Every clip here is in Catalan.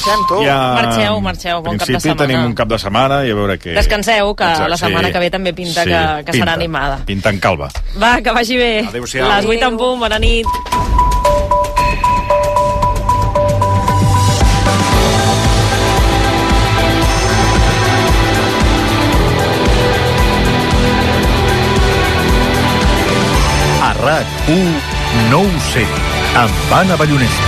marxem, tu. Marxeu, bon cap de setmana. En principi tenim un cap de setmana i a veure què... Descanseu, que la setmana que ve també pinta que serà animada. Pinta en calva. Va, que vagi bé. Adéu-siau. Les 8 en punt, bona nit. A RAC1 no ho sé, amb Anna Ballonesta.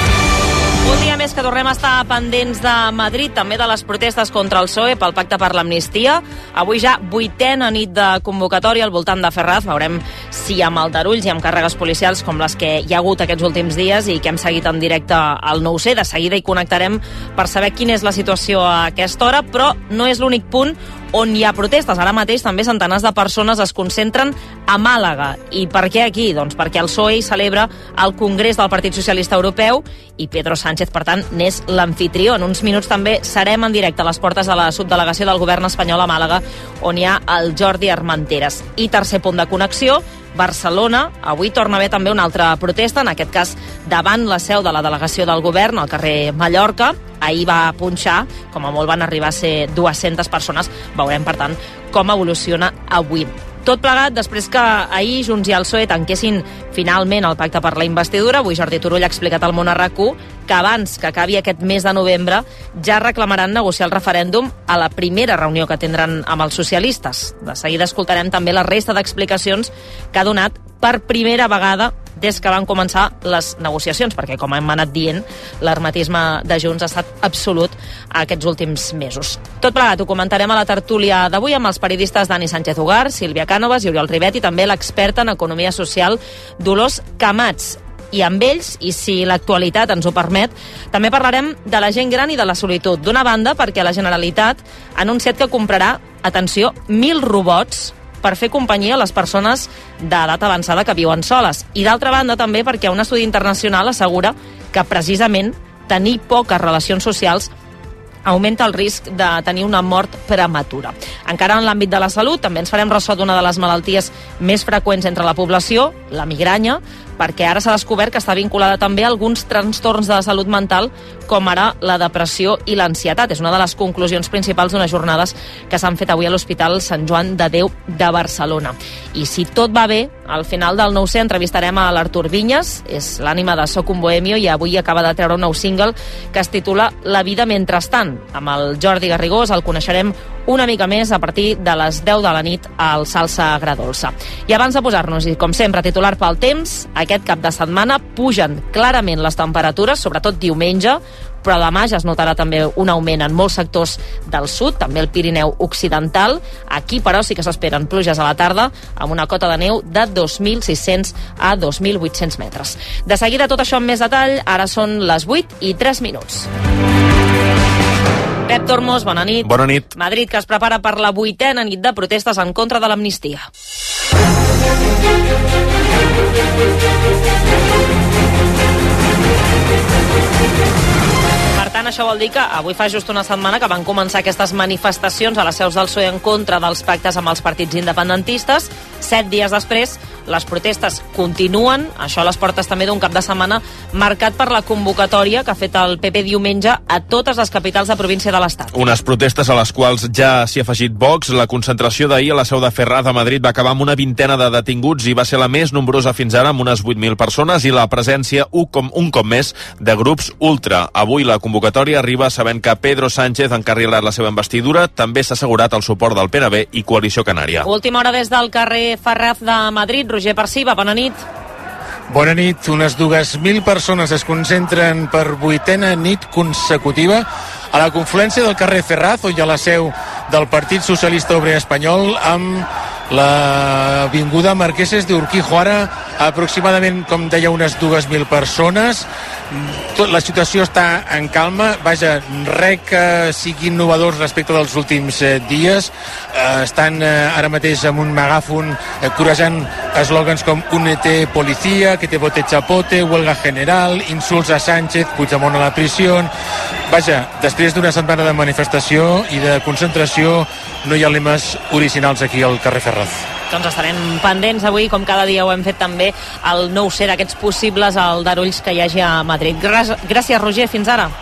Un dia més que tornem a estar pendents de Madrid, també de les protestes contra el PSOE pel pacte per l'amnistia. Avui ja 8a nit de convocatòria al voltant de Ferraz. Veurem si amb aldarulls i amb càrregues policials com les que hi ha hagut aquests últims dies i que hem seguit en directe al 9C. De seguida hi connectarem per saber quina és la situació a aquesta hora, però no és l'únic punt on hi ha protestes. Ara mateix també centenars de persones es concentren a Màlaga. I per què aquí? Doncs perquè el PSOE hi celebra el Congrés del Partit Socialista Europeu i Pedro Sánchez, per tant, n'és l'amfitrió. En uns minuts també serem en directe a les portes de la subdelegació del govern espanyol a Màlaga, on hi ha el Jordi Armenteres. I tercer punt de connexió, Barcelona. Avui torna a haver també una altra protesta, en aquest cas davant la seu de la delegació del govern, al carrer Mallorca. Ahir va punxar, com a molt van arribar a ser 200 persones. Veurem, per tant, com evoluciona avui. Tot plegat després que ahir Junts i el PSOE tanquessin finalment el pacte per la investidura. Avui Jordi Turull ha explicat al Món a RAC1 que abans que acabi aquest mes de novembre ja reclamaran negociar el referèndum a la primera reunió que tindran amb els socialistes. De seguida escoltarem també la resta d'explicacions que ha donat per primera vegada des que van començar les negociacions, perquè, com hem anat dient, l'hermetisme de Junts ha estat absolut aquests últims mesos. Tot plegat ho comentarem a la tertúlia d'avui amb els periodistes Dani Sánchez Ugar, Sílvia Cànovas i Oriol Ribet, i també l'experta en economia social Dolors Camats. I amb ells, i si l'actualitat ens ho permet, també parlarem de la gent gran i de la solitud. D'una banda, perquè la Generalitat ha anunciat que comprarà, atenció, 1.000 robots per fer companyia a les persones d'edat avançada que viuen soles. I d'altra banda també perquè un estudi internacional assegura que precisament tenir poques relacions socials augmenta el risc de tenir una mort prematura. Encara en l'àmbit de la salut també ens farem ressò d'una de les malalties més freqüents entre la població, la migranya, perquè ara s'ha descobert que està vinculada també a alguns trastorns de salut mental, com ara la depressió i l'ansietat. És una de les conclusions principals d'unes jornades que s'han fet avui a l'Hospital Sant Joan de Déu de Barcelona. I si tot va bé, al final del 9C entrevistarem a l'Artur Vinyes, és l'ànima de Soc un Bohemio i avui acaba de treure un nou single que es titula La vida mentrestant. Amb el Jordi Garrigós el coneixerem una mica més a partir de les 10 de la nit al Salsa Agradolça. I abans de posar-nos, i com sempre, titular pel temps, aquest cap de setmana pugen clarament les temperatures, sobretot diumenge, però demà ja es notarà també un augment en molts sectors del sud, també el Pirineu occidental. Aquí, però, sí que s'esperen pluges a la tarda amb una cota de neu de 2.600 a 2.800 metres. De seguida, tot això amb més detall. Ara són les 8 i 3 minuts. Pep Tormos, bona nit. Bona nit. Madrid, que es prepara per la 8a nit de protestes en contra de l'amnistia. Per tant, això vol dir que avui fa just una setmana que van començar aquestes manifestacions a les seus del PSOE en contra dels pactes amb els partits independentistes. 7 dies després, les protestes continuen, això a les portes també d'un cap de setmana marcat per la convocatòria que ha fet el PP diumenge a totes les capitals de província de l'Estat. Unes protestes a les quals ja s'hi ha afegit Vox. La concentració d'ahir a la seu de Ferraz a Madrid va acabar amb una vintena de detinguts i va ser la més nombrosa fins ara, amb unes 8.000 persones, i la presència un cop més de grups ultra. Avui la convocatòria arriba sabent que Pedro Sánchez ha encarrilat la seva investidura. També s'ha assegurat el suport del PNB i Coalició Canària. Última hora des del carrer Ferraz de Madrid. Roger Perciba, bona nit. Bona nit. Unes 2.000 persones es concentren per 8a nit consecutiva a la confluència del carrer Ferraz, on hi ha la seu del Partit Socialista Obrer Espanyol, amb l'avinguda Marqueses de Urquijo. Ara aproximadament, com deia, unes 2.000 persones. La situació està en calma. Vaja, res que sigui innovador respecte dels últims dies. Estan ara mateix amb un megàfon corejant eslògans com UNT Policía, que te vote chapote, huelga general, insults a Sánchez, Puigdemont a la prisió. Vaja, després d'una setmana de manifestació i de concentració, no hi ha lemes originals aquí al carrer Ferraz. Doncs estarem pendents avui, com cada dia ho hem fet també, el 9C d'aquests possibles aldarulls que hi hagi a Madrid. Gràcies, Roger, fins ara.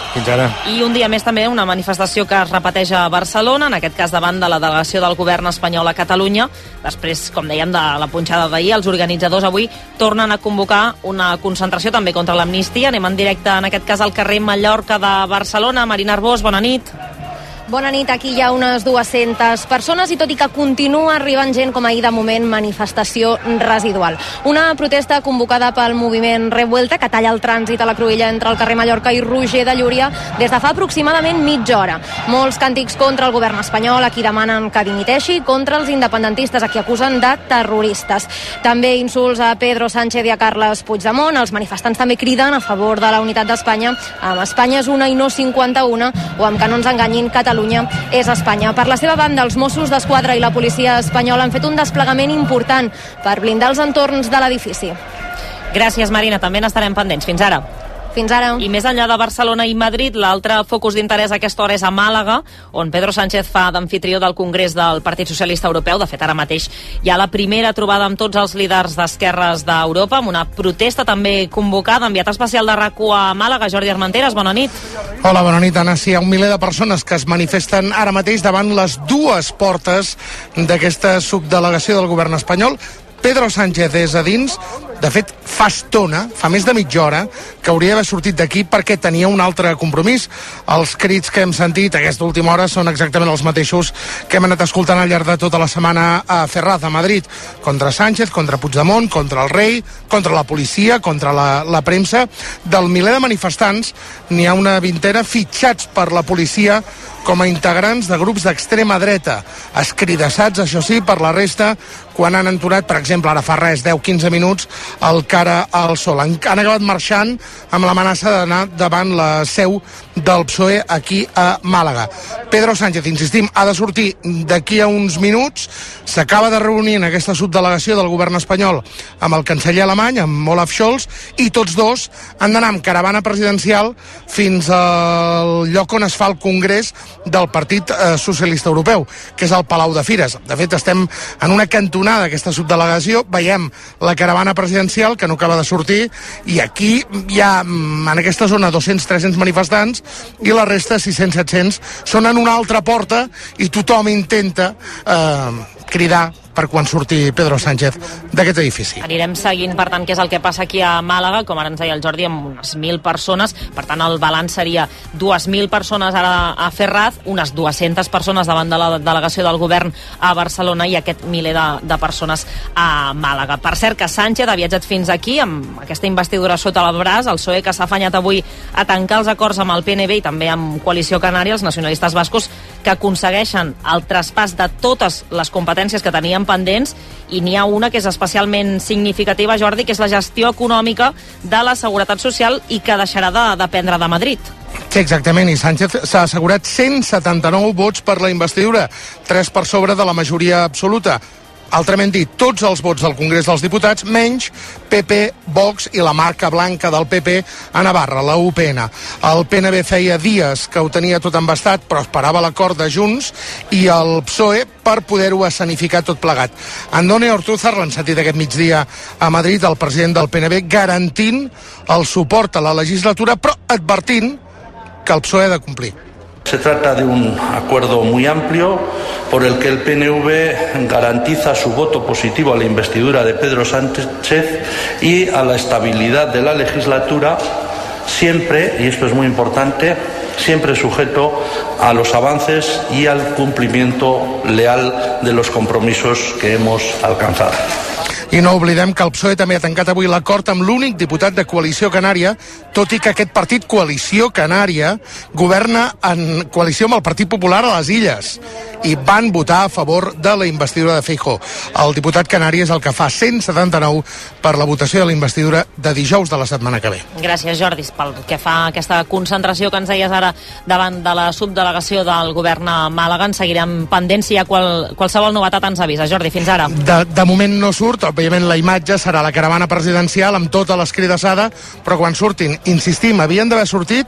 Fins ara. I un dia més també una manifestació que es repeteix a Barcelona, en aquest cas davant de la delegació del govern espanyol a Catalunya. Després, com dèiem, de la punxada d'ahir, els organitzadors avui tornen a convocar una concentració també contra l'amnistia. Anem en directe, en aquest cas, al carrer Mallorca de Barcelona. Marina Arbós, bona nit. Bona nit, aquí hi ha unes 200 persones i tot i que continua arribant gent com ahir, de moment, manifestació residual. Una protesta convocada pel moviment Revuelta que talla el trànsit a la cruïlla entre el carrer Mallorca i Roger de Llúria des de fa aproximadament mitja hora. Molts càntics contra el govern espanyol, a qui demanen que dimiteixi, contra els independentistes, a qui acusen de terroristes. També insults a Pedro Sánchez i a Carles Puigdemont. Els manifestants també criden a favor de la unitat d'Espanya, amb Espanya és una i no 51, o amb que no ens enganyin, Catalunya és Espanya. Per la seva banda, els Mossos d'Esquadra i la policia espanyola han fet un desplegament important per blindar els entorns de l'edifici. Gràcies, Marina. També n'estarem pendents. Fins ara. Fins ara. I més enllà de Barcelona i Madrid, l'altre focus d'interès a aquesta hora és a Màlaga, on Pedro Sánchez fa d'amfitrió del Congrés del Partit Socialista Europeu. De fet, ara mateix hi ha la primera trobada amb tots els líders d'esquerres d'Europa, amb una protesta també convocada. Enviat especial de RAC1 a Màlaga, Jordi Armenteres, bona nit. Hola, bona nit, Anna. Sí, hi ha un miler de persones que es manifesten ara mateix davant les dues portes d'aquesta subdelegació del govern espanyol. Pedro Sánchez és a dins. De fet, fa estona, fa més de mitja hora, que hauria d'haver sortit d'aquí perquè tenia un altre compromís. Els crits que hem sentit aquesta última hora són exactament els mateixos que hem anat escoltant al llarg de tota la setmana a Ferraz, a Madrid. Contra Sánchez, contra Puigdemont, contra el rei, contra la policia, contra la premsa. Del miler de manifestants, n'hi ha una vintena fitxats per la policia com a integrants de grups d'extrema dreta, escridassats, això sí, per la resta, quan han entonat, per exemple, ara fa res, 10-15 minuts, el Cara al Sol. Han acabat marxant amb l'amenaça d'anar davant la seu del PSOE aquí a Màlaga. Pedro Sánchez, insistim, ha de sortir d'aquí a uns minuts. S'acaba de reunir en aquesta subdelegació del govern espanyol amb el canceller alemany, amb Olaf Scholz, i tots dos han d'anar amb caravana presidencial fins al lloc on es fa el Congrés del Partit Socialista Europeu, que és el Palau de Fires. De fet, estem en una cantonada d'aquesta subdelegació, veiem la caravana presidencial que no acaba de sortir, i aquí hi ha en aquesta zona 200-300 manifestants i la resta 600-700 són en una altra porta i tothom intenta cridar per quan surti Pedro Sánchez d'aquest edifici. Anirem seguint, per tant, què és el que passa aquí a Màlaga, com ara ens deia el Jordi, amb unes 1.000 persones, per tant el balanç seria 2.000 persones ara a Ferraz, unes 200 persones davant de la delegació del govern a Barcelona i aquest miler de persones a Màlaga. Per cert, que Sánchez ha viatjat fins aquí amb aquesta investidura sota el braç, el PSOE que s'ha afanyat avui a tancar els acords amb el PNB i també amb Coalició Canària, els nacionalistes bascos, que aconsegueixen el traspàs de totes les competències que tenien pendents, i n'hi ha una que és especialment significativa, Jordi, que és la gestió econòmica de la Seguretat Social i que deixarà de dependre de Madrid. Sí, exactament, i Sánchez s'ha assegurat 179 vots per la investidura, 3 per sobre de la majoria absoluta. Altrament dit, tots els vots del Congrés dels Diputats, menys PP, Vox i la marca blanca del PP a Navarra, la UPN. El PNB feia dies que ho tenia tot embastat, però esperava l'acord de Junts i el PSOE per poder-ho escenificar tot plegat. Andone Ortúzar l'han sentit aquest migdia a Madrid, el president del PNB, garantint el suport a la legislatura, però advertint que el PSOE ha de complir. Se trata de un acuerdo muy amplio por el que el PNV garantiza su voto positivo a la investidura de Pedro Sánchez y a la estabilidad de la legislatura, siempre, y esto es muy importante, siempre sujeto a los avances y al cumplimiento leal de los compromisos que hemos alcanzado. I no oblidem que el PSOE també ha tancat avui l'acord amb l'únic diputat de Coalició Canària, tot i que aquest partit, Coalició Canària, governa en coalició amb el Partit Popular a les Illes, i van votar a favor de la investidura de Feijóo. El diputat canari és el que fa 179 per la votació de la investidura de dijous de la setmana que ve. Gràcies, Jordi, pel que fa a aquesta concentració que ens deies ara davant de la subdelegació del govern a Màlaga. En seguirem pendents si hi ha qualsevol novetat, ens avisa. Jordi, fins ara. De moment no surt, òbviament la imatge serà la caravana presidencial amb tota l'escridassada, però quan surtin, insistim, havien d'haver sortit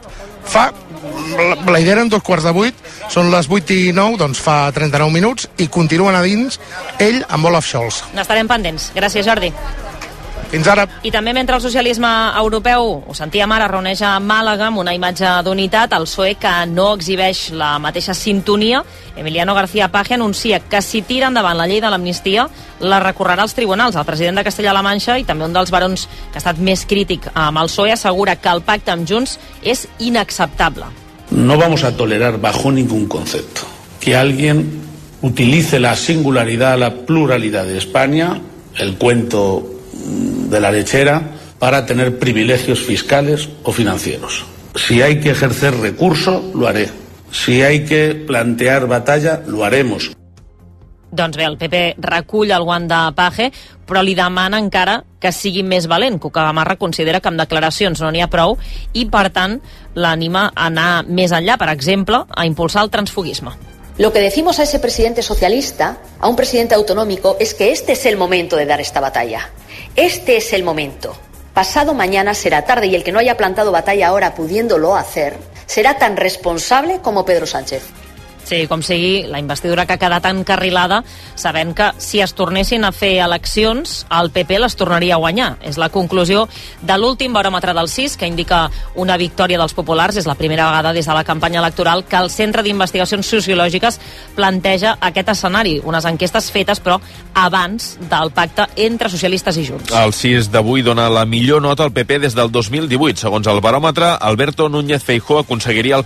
la idea eren 7:45, són les 8:09, doncs fa 39 minuts, i continuen a dins ell amb Olaf Scholz. N'estarem pendents. Gràcies, Jordi. Fins ara. I també mentre el socialisme europeu, ho sentíem ara, reuneix a Màlaga amb una imatge d'unitat, el PSOE, que no exhibeix la mateixa sintonia, Emiliano García Paje anuncia que si tira endavant la llei de l'amnistia la recorrerà als tribunals. El president de Castella-La Manxa i també un dels barons que ha estat més crític amb el PSOE assegura que el pacte amb Junts és inacceptable. No vamos a tolerar bajo ningún concepto que alguien utilice la singularidad, la pluralidad de España, el cuento de la lechera, para tener privilegios fiscales o financieros. Si hay que ejercer recurso, lo haré. Si hay que plantear batalla, lo haremos. Doncs bé, el PP recull el guant de Paje, però li demana encara que sigui més valent. Cuca Gamarra considera que amb declaracions no n'hi ha prou i, per tant, l'anima a anar més enllà, per exemple, a impulsar el transfuguisme. Lo que decimos a ese presidente socialista, a un presidente autonómico, es que este es el momento de dar esta batalla. Este es el momento. Pasado mañana será tarde y el que no haya plantado batalla ahora pudiéndolo hacer será tan responsable como Pedro Sánchez. Sí, com sigui, la investidura que ha quedat encarrilada, sabent que si es tornessin a fer eleccions, el PP les tornaria a guanyar. És la conclusió de l'últim baròmetre del CIS, que indica una victòria dels populars. És la primera vegada des de la campanya electoral que el Centre d'Investigacions Sociològiques planteja aquest escenari. Unes enquestes fetes, però, abans del pacte entre socialistes i Junts. El CIS d'avui dona la millor nota al PP des del 2018. Segons el baròmetre, Alberto Núñez Feijóo aconseguiria el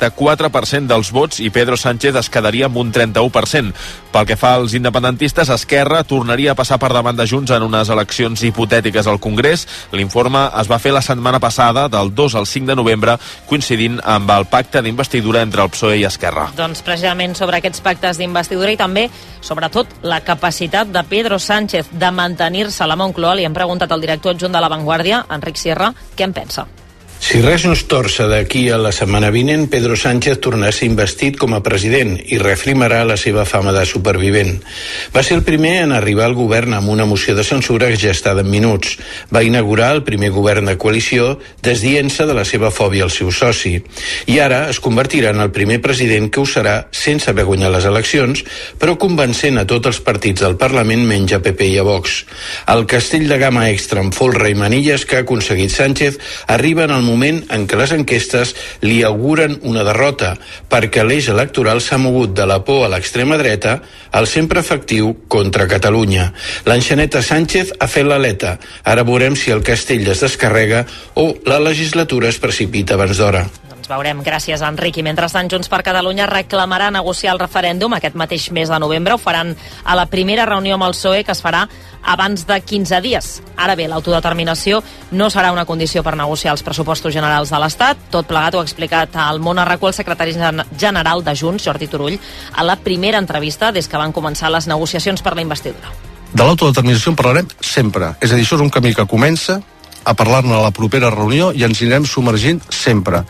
34% dels vots i Pedro Sánchez es quedaria amb un 31%. Pel que fa als independentistes, Esquerra tornaria a passar per davant de Junts en unes eleccions hipotètiques al Congrés. L'informe es va fer la setmana passada, del 2 al 5 de novembre, coincidint amb el pacte d'investidura entre el PSOE i Esquerra. Doncs precisament sobre aquests pactes d'investidura i també, sobretot, la capacitat de Pedro Sánchez de mantenir-se a la Moncloa, li hem preguntat al director adjunt de La Vanguardia, Enric Sierra, què en pensa. Si res no es torça d'aquí a la setmana vinent, Pedro Sánchez tornarà a ser investit com a president i reafirmarà la seva fama de supervivent. Va ser el primer en arribar al govern amb una moció de censura gestada en minuts. Va inaugurar el primer govern de coalició desdient-se de la seva fòbia al seu soci. I ara es convertirà en el primer president que ho serà sense haver guanyat les eleccions, però convencent a tots els partits del Parlament menys a PP i a Vox. El castell de gamma extra amb folre i manilles que ha aconseguit Sánchez arriba en el moment en què les enquestes li auguren una derrota, perquè l'eix electoral s'ha mogut de la por a l'extrema dreta al sempre efectiu contra Catalunya. L'enxaneta Sánchez ha fet l'aleta. Ara veurem si el castell es descarrega o la legislatura es precipita abans d'hora. Veurem, gràcies Enric. I mentrestant, Junts per Catalunya reclamarà negociar el referèndum aquest mateix mes de novembre. Ho faran a la primera reunió amb el PSOE, que es farà abans de 15 dies. Ara bé, l'autodeterminació no serà una condició per negociar els pressupostos generals de l'Estat. Tot plegat ho ha explicat al Món Arracó el secretari general de Junts, Jordi Turull, a la primera entrevista des que van començar les negociacions per la investidura. De l'autodeterminació en parlarem sempre. És a dir, això és un camí que comença a parlar-ne a la propera reunió i ens anirem submergint sempre.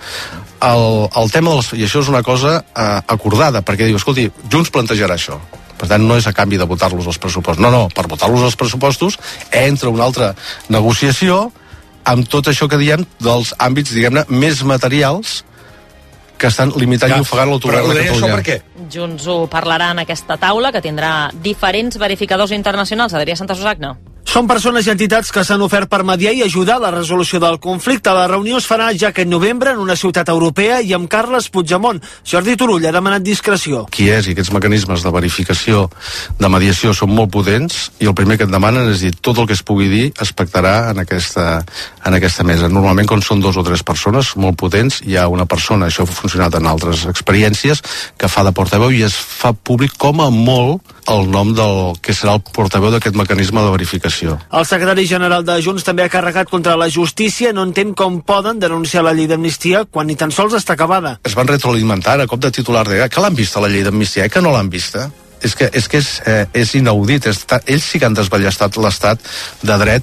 El tema i això és una cosa acordada, perquè diu, escolti, Junts plantejarà això. Per tant, no és a canvi de votar-los els pressupostos. No, per votar-los els pressupostos entra una altra negociació amb tot això que diem dels àmbits, diguem-ne, més materials que estan limitant i ofegant l'autogovern de Catalunya. Per què? Junts ho parlarà en aquesta taula, que tindrà diferents verificadors internacionals. Adrià Santasusagna. Són persones i entitats que s'han ofert per mediar i ajudar a la resolució del conflicte. La reunió es farà ja aquest novembre en una ciutat europea i amb Carles Puigdemont. Jordi Turull ha demanat discreció. Qui és i aquests mecanismes de verificació, de mediació, són molt potents i el primer que et demanen és dir tot el que es pugui dir es pactarà en aquesta mesa. Normalment, quan són 2 o 3 persones molt potents, hi ha una persona, això ha funcionat en altres experiències, que fa de portaveu i es fa públic com a molt el nom del que serà el portaveu d'aquest mecanisme de verificació. El secretari general de Junts també ha carregat contra la justícia. No entén com poden denunciar la llei d'amnistia quan ni tan sols està acabada. Es van retroalimentar a cop de titular de que l'han vista la llei d'amnistia, que no l'han vista. És que és inaudit. Ells sí que han desballestat l'estat de dret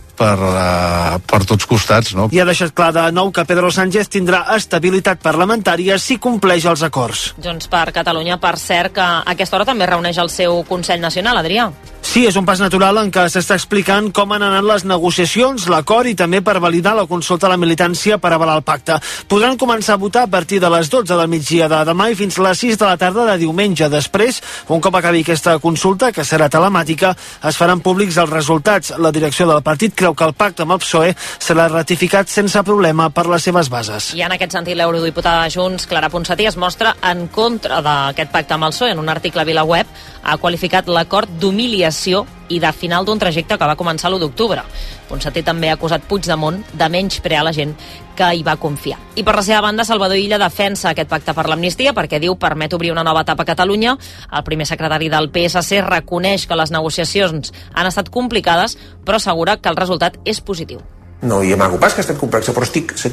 per tots costats, no? I ha deixat clar de nou que Pedro Sánchez tindrà estabilitat parlamentària si compleix els acords. Junts per Catalunya, per cert, que a aquesta hora també reuneix el seu Consell Nacional, Adrià. Sí, és un pas natural en què s'està explicant com han anat les negociacions, l'acord i també per validar la consulta a la militància per avalar el pacte. Podran començar a votar a partir de les 12 del migdia de demà i fins a les 6 de la tarda de diumenge. Després, un cop acabi aquesta consulta, que serà telemàtica, es faran públics els resultats. La direcció del partit creu que el pacte amb el PSOE serà ratificat sense problema per les seves bases. I en aquest sentit, l'eurodiputada de Junts, Clara Ponsatí, es mostra en contra d'aquest pacte amb el PSOE. En un article a VilaWeb ha qualificat l'acord d'humiliació i de final d'un trajecte que va començar l'1 d'octubre. Ponsatí també ha acusat Puigdemont de menysprear la gent que hi va confiar. I per la seva banda, Salvador Illa defensa aquest pacte per l'amnistia perquè diu permet obrir una nova etapa a Catalunya. El primer secretari del PSC reconeix que les negociacions han estat complicades, però assegura que el resultat és positiu. No hi amago pas que ha estat complexa, però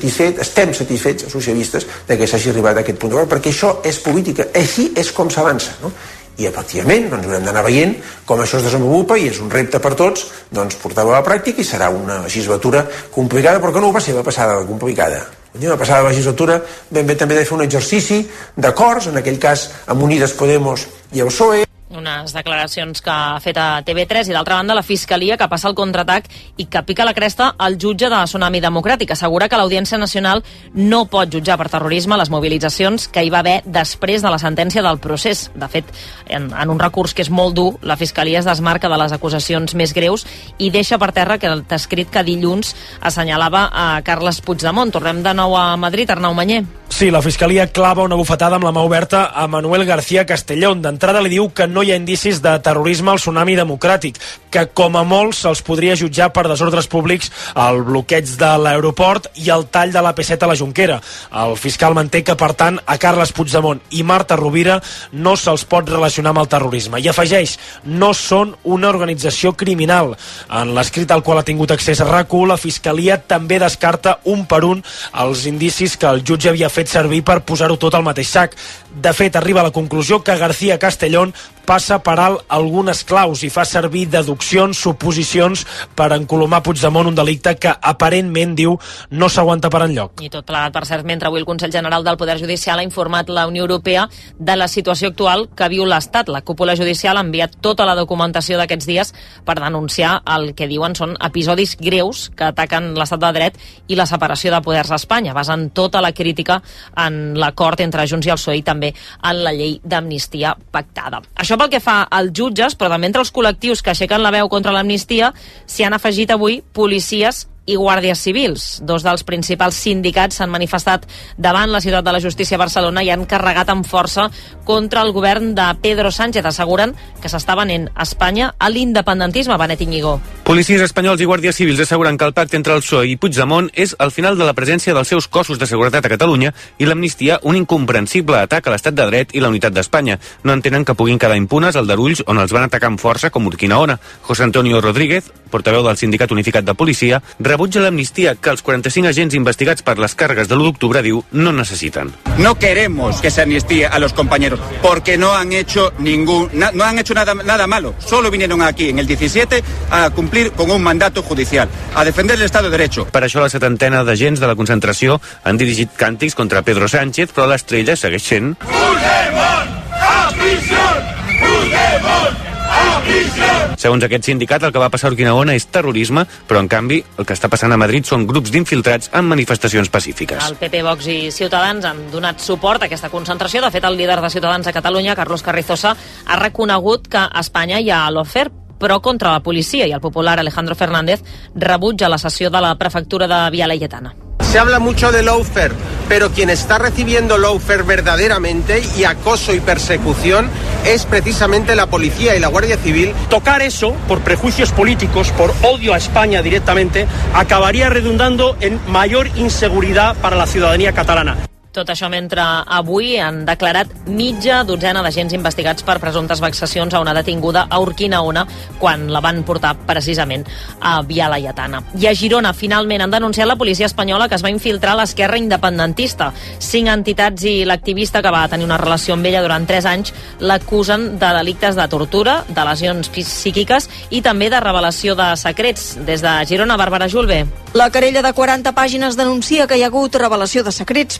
estem satisfets, els socialistes, que s'hagi arribat a aquest punt, perquè això és política, així és com s'avança, no? I efectivament doncs haurem d'anar veient com això es desenvolupa i és un repte per tots doncs portar-ho a la pràctica i serà una legislatura complicada, però que no ho va ser la passada complicada. La passada legislatura vam bé també de fer un exercici d'acords, en aquell cas amb Unides Podemos i el PSOE. Unes declaracions que ha fet a TV3 i d'altra banda la Fiscalia, que passa el contraatac i que pica la cresta al jutge de Tsunami Democràtic. Assegura que l'Audiència Nacional no pot jutjar per terrorisme les mobilitzacions que hi va haver després de la sentència del procés. De fet, en un recurs que és molt dur, la Fiscalia es desmarca de les acusacions més greus i deixa per terra que el escrit que dilluns assenyalava a Carles Puigdemont. Tornem de nou a Madrid, Arnau Manyer. Sí, la Fiscalia clava una bufetada amb la mà oberta a Manuel García Castellón. D'entrada li diu que no hi ha indicis de terrorisme al Tsunami Democràtic, que com a molts se'ls podria jutjar per desordres públics el bloqueig de l'aeroport i el tall de la P7 a la Jonquera. El fiscal manté que, per tant, a Carles Puigdemont i Marta Rovira no se'ls pot relacionar amb el terrorisme. I afegeix, no són una organització criminal. En l'escrit al qual ha tingut accés a RAC1, la Fiscalia també descarta un per un els indicis que el jutge havia fet servir per posar-ho tot al mateix sac. De fet, arriba a la conclusió que García Castellón passa per alt algunes claus i fa servir deduccions, suposicions per encolomar Puigdemont, un delicte que aparentment, diu, no s'aguanta per enlloc. I tot plegat, per cert, mentre avui el Consell General del Poder Judicial ha informat la Unió Europea de la situació actual que viu l'Estat. La cúpula judicial ha enviat tota la documentació d'aquests dies per denunciar el que diuen són episodis greus que ataquen l'estat de dret i la separació de poders a Espanya, basant tota la crítica en l'acord entre Junts i el PSOE i també en la llei d'amnistia pactada. Això pel que fa als jutges, però també entre els col·lectius que aixequen la veu contra l'amnistia s'hi han afegit avui policies i guàrdies civils. Dos dels principals sindicats s'han manifestat davant la Ciutat de la Justícia a Barcelona i han carregat amb força contra el govern de Pedro Sánchez. Asseguren que s'està venent Espanya a l'independentisme. Benet Íñigo. Policies espanyols i guàrdies civils asseguren que el pacte entre el PSOE i Puigdemont és el final de la presència dels seus cossos de seguretat a Catalunya i l'amnistia un incomprensible atac a l'estat de dret i la unitat d'Espanya. No entenen que puguin quedar impunes aldarulls on els van atacar amb força com Urquinaona. José Antonio Rodríguez, portaveu del Sindicat Unificat de Policia, rebutja l'amnistia que els 45 agents investigats per les càrregues de l'1 d'octubre diu no necessiten. No queremos que se amnistíe a los compañeros porque no han hecho nada malo. Solo vinieron aquí en el 17 a cumplir con un mandato judicial, a defender el Estado de Derecho. Per això la 70ena d'agents de la concentració han dirigit càntics contra Pedro Sánchez, però l'estrella segueix sent Puigdemont a prisió! Puigdemont! Segons aquest sindicat, el que va passar a Urquinaona és terrorisme, però en canvi el que està passant a Madrid són grups d'infiltrats en manifestacions pacífiques. El PP, Vox i Ciutadans han donat suport a aquesta concentració. De fet, el líder de Ciutadans a Catalunya, Carlos Carrizosa, ha reconegut que a Espanya hi ha lawfare, però contra la policia, i el popular Alejandro Fernández rebutja la cessió de la prefectura de Via Laietana. Se habla mucho de lawfare, pero quien está recibiendo lawfare verdaderamente y acoso y persecución es precisamente la policía y la Guardia Civil. Tocar eso por prejuicios políticos, por odio a España directamente, acabaría redundando en mayor inseguridad para la ciudadanía catalana. Tot això mentre avui han declarat mitja dotzena d'agents investigats per presumptes vexacions a una detinguda a Urquinaona quan la van portar precisament a Via Laietana. I a Girona finalment han denunciat la policia espanyola que es va infiltrar a l'esquerra independentista. 5 entitats i l'activista que va tenir una relació amb ella durant 3 anys l'acusen de delictes de tortura, de lesions psíquiques i també de revelació de secrets. Des de Girona, Bàrbara Julve. La querella de 40 pàgines denuncia que hi ha hagut revelació de secrets perquè sense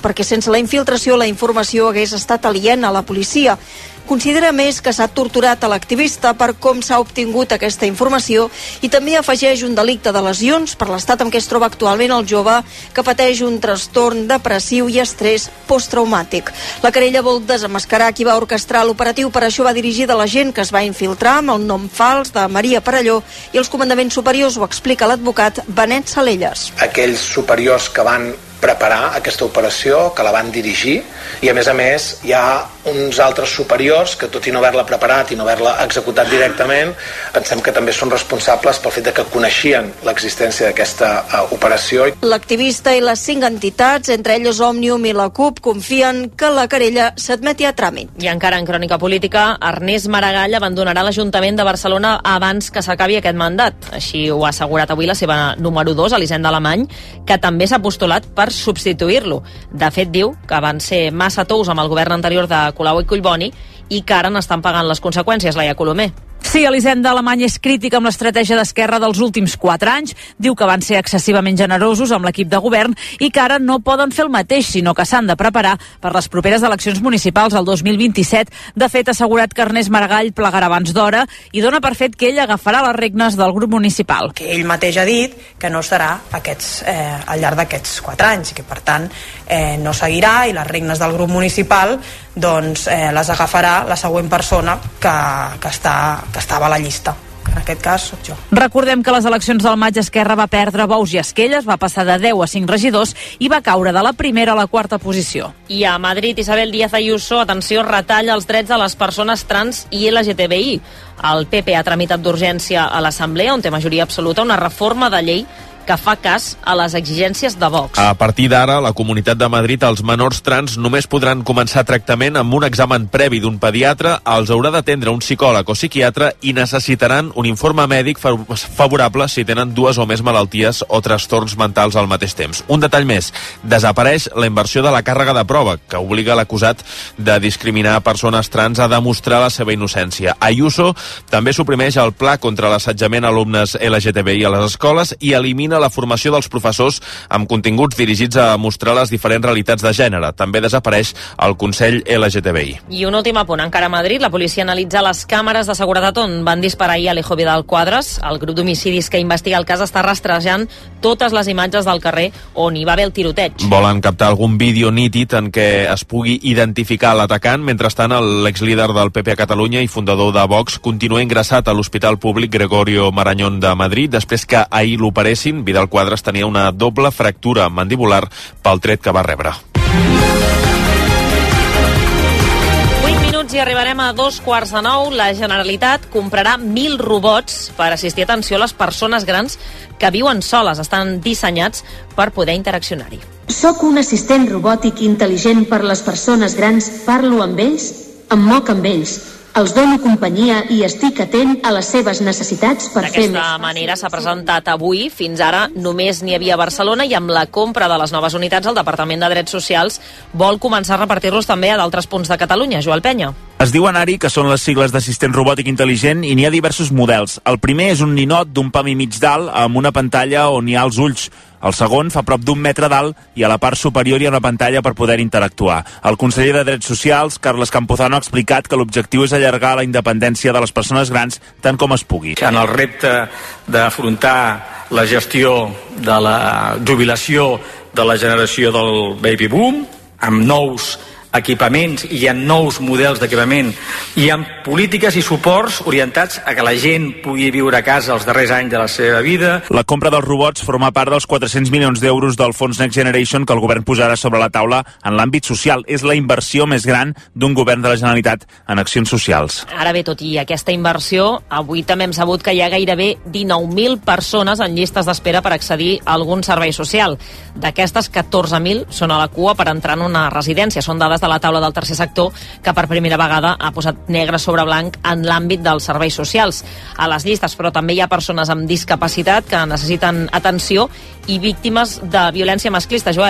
sense la infiltració la informació hagués estat aliena a la policia. Considera més que s'ha torturat a l'activista per com s'ha obtingut aquesta informació i també afegeix un delicte de lesions per l'estat en què es troba actualment el jove, que pateix un trastorn depressiu i estrès posttraumàtic. La querella vol desemmascarar qui va orquestrar l'operatiu, per això va dirigir de la gent que es va infiltrar amb el nom fals de Maria Perelló i els comandaments superiors, ho explica l'advocat Benet Salelles. Aquells superiors que van preparar aquesta operació, que la van dirigir, i a més hi ha uns altres superiors que, tot i no haver-la preparat i no haver-la executat directament, pensem que també són responsables pel fet de que coneixien l'existència d'aquesta operació. L'activista i les 5 entitats, entre elles Òmnium i la CUP, confien que la querella s'admeti a tràmit. I encara en crònica política, Ernest Maragall abandonarà l'Ajuntament de Barcelona abans que s'acabi aquest mandat. Així ho ha assegurat avui la seva número 2, Elisenda Alemany, que també s'ha postulat per substituir-lo. De fet, diu que van ser massa tous amb el govern anterior de Colau i Collboni i que ara n'estan pagant les conseqüències, Laia Colomer. Sí, Elisenda Alemany és crítica amb l'estratègia d'Esquerra dels últims 4 anys. Diu que van ser excessivament generosos amb l'equip de govern i que ara no poden fer el mateix, sinó que s'han de preparar per les properes eleccions municipals el 2027. De fet, ha assegurat que Ernest Maragall plegarà abans d'hora i dona per fet que ell agafarà les regnes del grup municipal. Que ell mateix ha dit que no estarà al llarg d'aquests 4 anys i que, per tant, no seguirà i les regnes del grup municipal les agafarà la següent persona que estava a la llista. En aquest cas soc jo. Recordem que a les eleccions del maig Esquerra va perdre Bous i Esquelles, va passar de 10 a 5 regidors i va caure de la primera a la 4a posició. I a Madrid, Isabel Díaz Ayuso, atenció, retalla els drets de les persones trans i LGTBI. El PP ha tramitat d'urgència a l'Assemblea, on té majoria absoluta, una reforma de llei que fa cas a les exigències de Vox. A partir d'ara, la Comunitat de Madrid, els menors trans només podran començar tractament amb un examen previ d'un pediatre, els haurà d'atendre un psicòleg o psiquiatre i necessitaran un informe mèdic favorable si tenen 2 o més malalties o trastorns mentals al mateix temps. Un detall més, desapareix la inversió de la càrrega de prova, que obliga l'acusat de discriminar persones trans a demostrar la seva innocència. Ayuso també suprimeix el pla contra l'assetjament a alumnes LGTBI a les escoles i elimina la formació dels professors amb continguts dirigits a mostrar les diferents realitats de gènere. També desapareix el Consell LGTBI. I un últim apunt, encara a Madrid, la policia analitza les càmeres de seguretat on van disparar ahir Alejo Vidal Quadras. El grup d'homicidis que investiga el cas està rastrejant totes les imatges del carrer on hi va haver el tiroteig. Volen captar algun vídeo nítid en què es pugui identificar l'atacant. Mentrestant, l'exlíder del PP a Catalunya i fundador de Vox continua ingressat a l'Hospital Públic Gregorio Marañón de Madrid després que ahir l'operessin. Vidal Quadras tenia una doble fractura mandibular pel tret que va rebre. 8 minuts i arribarem a 8:45. La Generalitat comprarà 1.000 robots per assistir, atenció, a les persones grans que viuen soles. Estan dissenyats per poder interaccionar-hi. Soc un assistent robòtic intel·ligent per les persones grans, parlo amb ells, em moc amb ells, els dono companyia i estic atent a les seves necessitats per fer més. D'aquesta manera s'ha presentat avui. Fins ara només n'hi havia a Barcelona i amb la compra de les noves unitats el Departament de Drets Socials vol començar a repartir-los també a d'altres punts de Catalunya. Joel Penya. Es diuen ARI, que són les sigles d'assistent robòtic intel·ligent, i n'hi ha diversos models. El primer és un ninot d'un pam i mig d'alt amb una pantalla on hi ha els ulls. El segon fa prop d'1 metre d'alt i a la part superior hi ha una pantalla per poder interactuar. El conseller de Drets Socials, Carles Campuzano, ha explicat que l'objectiu és allargar la independència de les persones grans tant com es pugui. En el repte d'afrontar la gestió de la jubilació de la generació del baby boom, amb nous equipaments i en nous models d'equipament i en polítiques i suports orientats a que la gent pugui viure a casa els darrers anys de la seva vida. La compra dels robots forma part dels 400 milions d'euros del fons Next Generation que el govern posarà sobre la taula en l'àmbit social. És la inversió més gran d'un govern de la Generalitat en accions socials. Ara bé, tot i aquesta inversió, avui també hem sabut que hi ha gairebé 19.000 persones en llistes d'espera per accedir a algun servei social. D'aquestes, 14.000 són a la cua per entrar en una residència. Són dades de la taula del tercer sector que per primera vegada ha posat negre sobre blanc en l'àmbit dels serveis socials. A les llistes, però, també hi ha persones amb discapacitat que necessiten atenció i víctimes de violència masclista, Joel.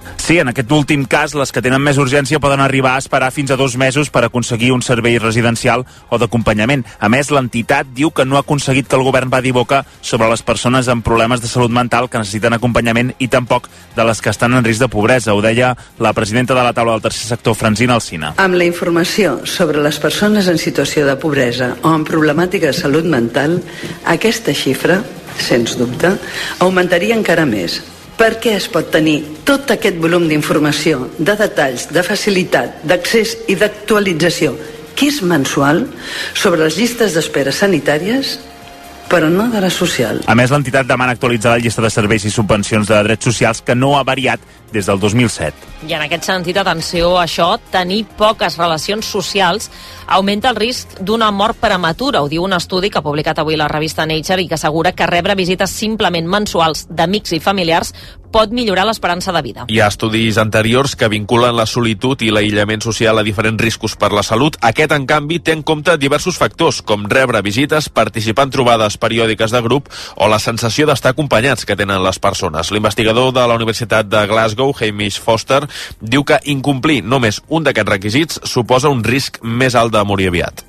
Sí, en aquest últim cas, les que tenen més urgència poden arribar a esperar fins a 2 mesos per aconseguir un servei residencial o d'acompanyament. A més, l'entitat diu que no ha aconseguit que el govern badi boca sobre les persones amb problemes de salut mental que necessiten acompanyament i tampoc de les que estan en risc de pobresa. Ho deia la presidenta de la taula del tercer sector, Francina Alsina. Amb la informació sobre les persones en situació de pobresa o amb problemàtica de salut mental, aquesta xifra, sens dubte, augmentaria encara més. Perquè es pot tenir tot aquest volum d'informació, de detalls, de facilitat, d'accés i d'actualització, que és mensual, sobre les llistes d'espera sanitàries, però no de la social. A més, l'entitat demana actualitzar la llista de serveis i subvencions de drets socials que no ha variat des del 2007. I en aquest sentit, atenció a això, tenir poques relacions socials augmenta el risc d'una mort prematura. Ho diu un estudi que ha publicat avui la revista Nature i que assegura que rebre visites simplement mensuals d'amics i familiars pot millorar l'esperança de vida. Hi ha estudis anteriors que vinculen la solitud i l'aïllament social a diferents riscos per la salut. Aquest, en canvi, té en compte diversos factors, com rebre visites, participar en trobades periòdiques de grup o la sensació d'estar acompanyats que tenen les persones. L'investigador de la Universitat de Glasgow, Hamish Foster, diu que incomplir només un d'aquests requisits suposa un risc més alt de morir aviat.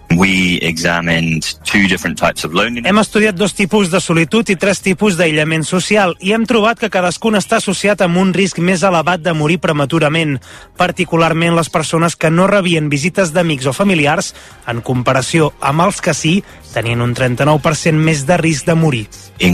Hem estudiat 2 tipus de solitud i 3 tipus d'aïllament social i hem trobat que cadascun està associat amb un risc més elevat de morir prematurament, particularment les persones que no rebien visites d'amics o familiars, en comparació amb els que sí, tenien un 39% més de risc de morir.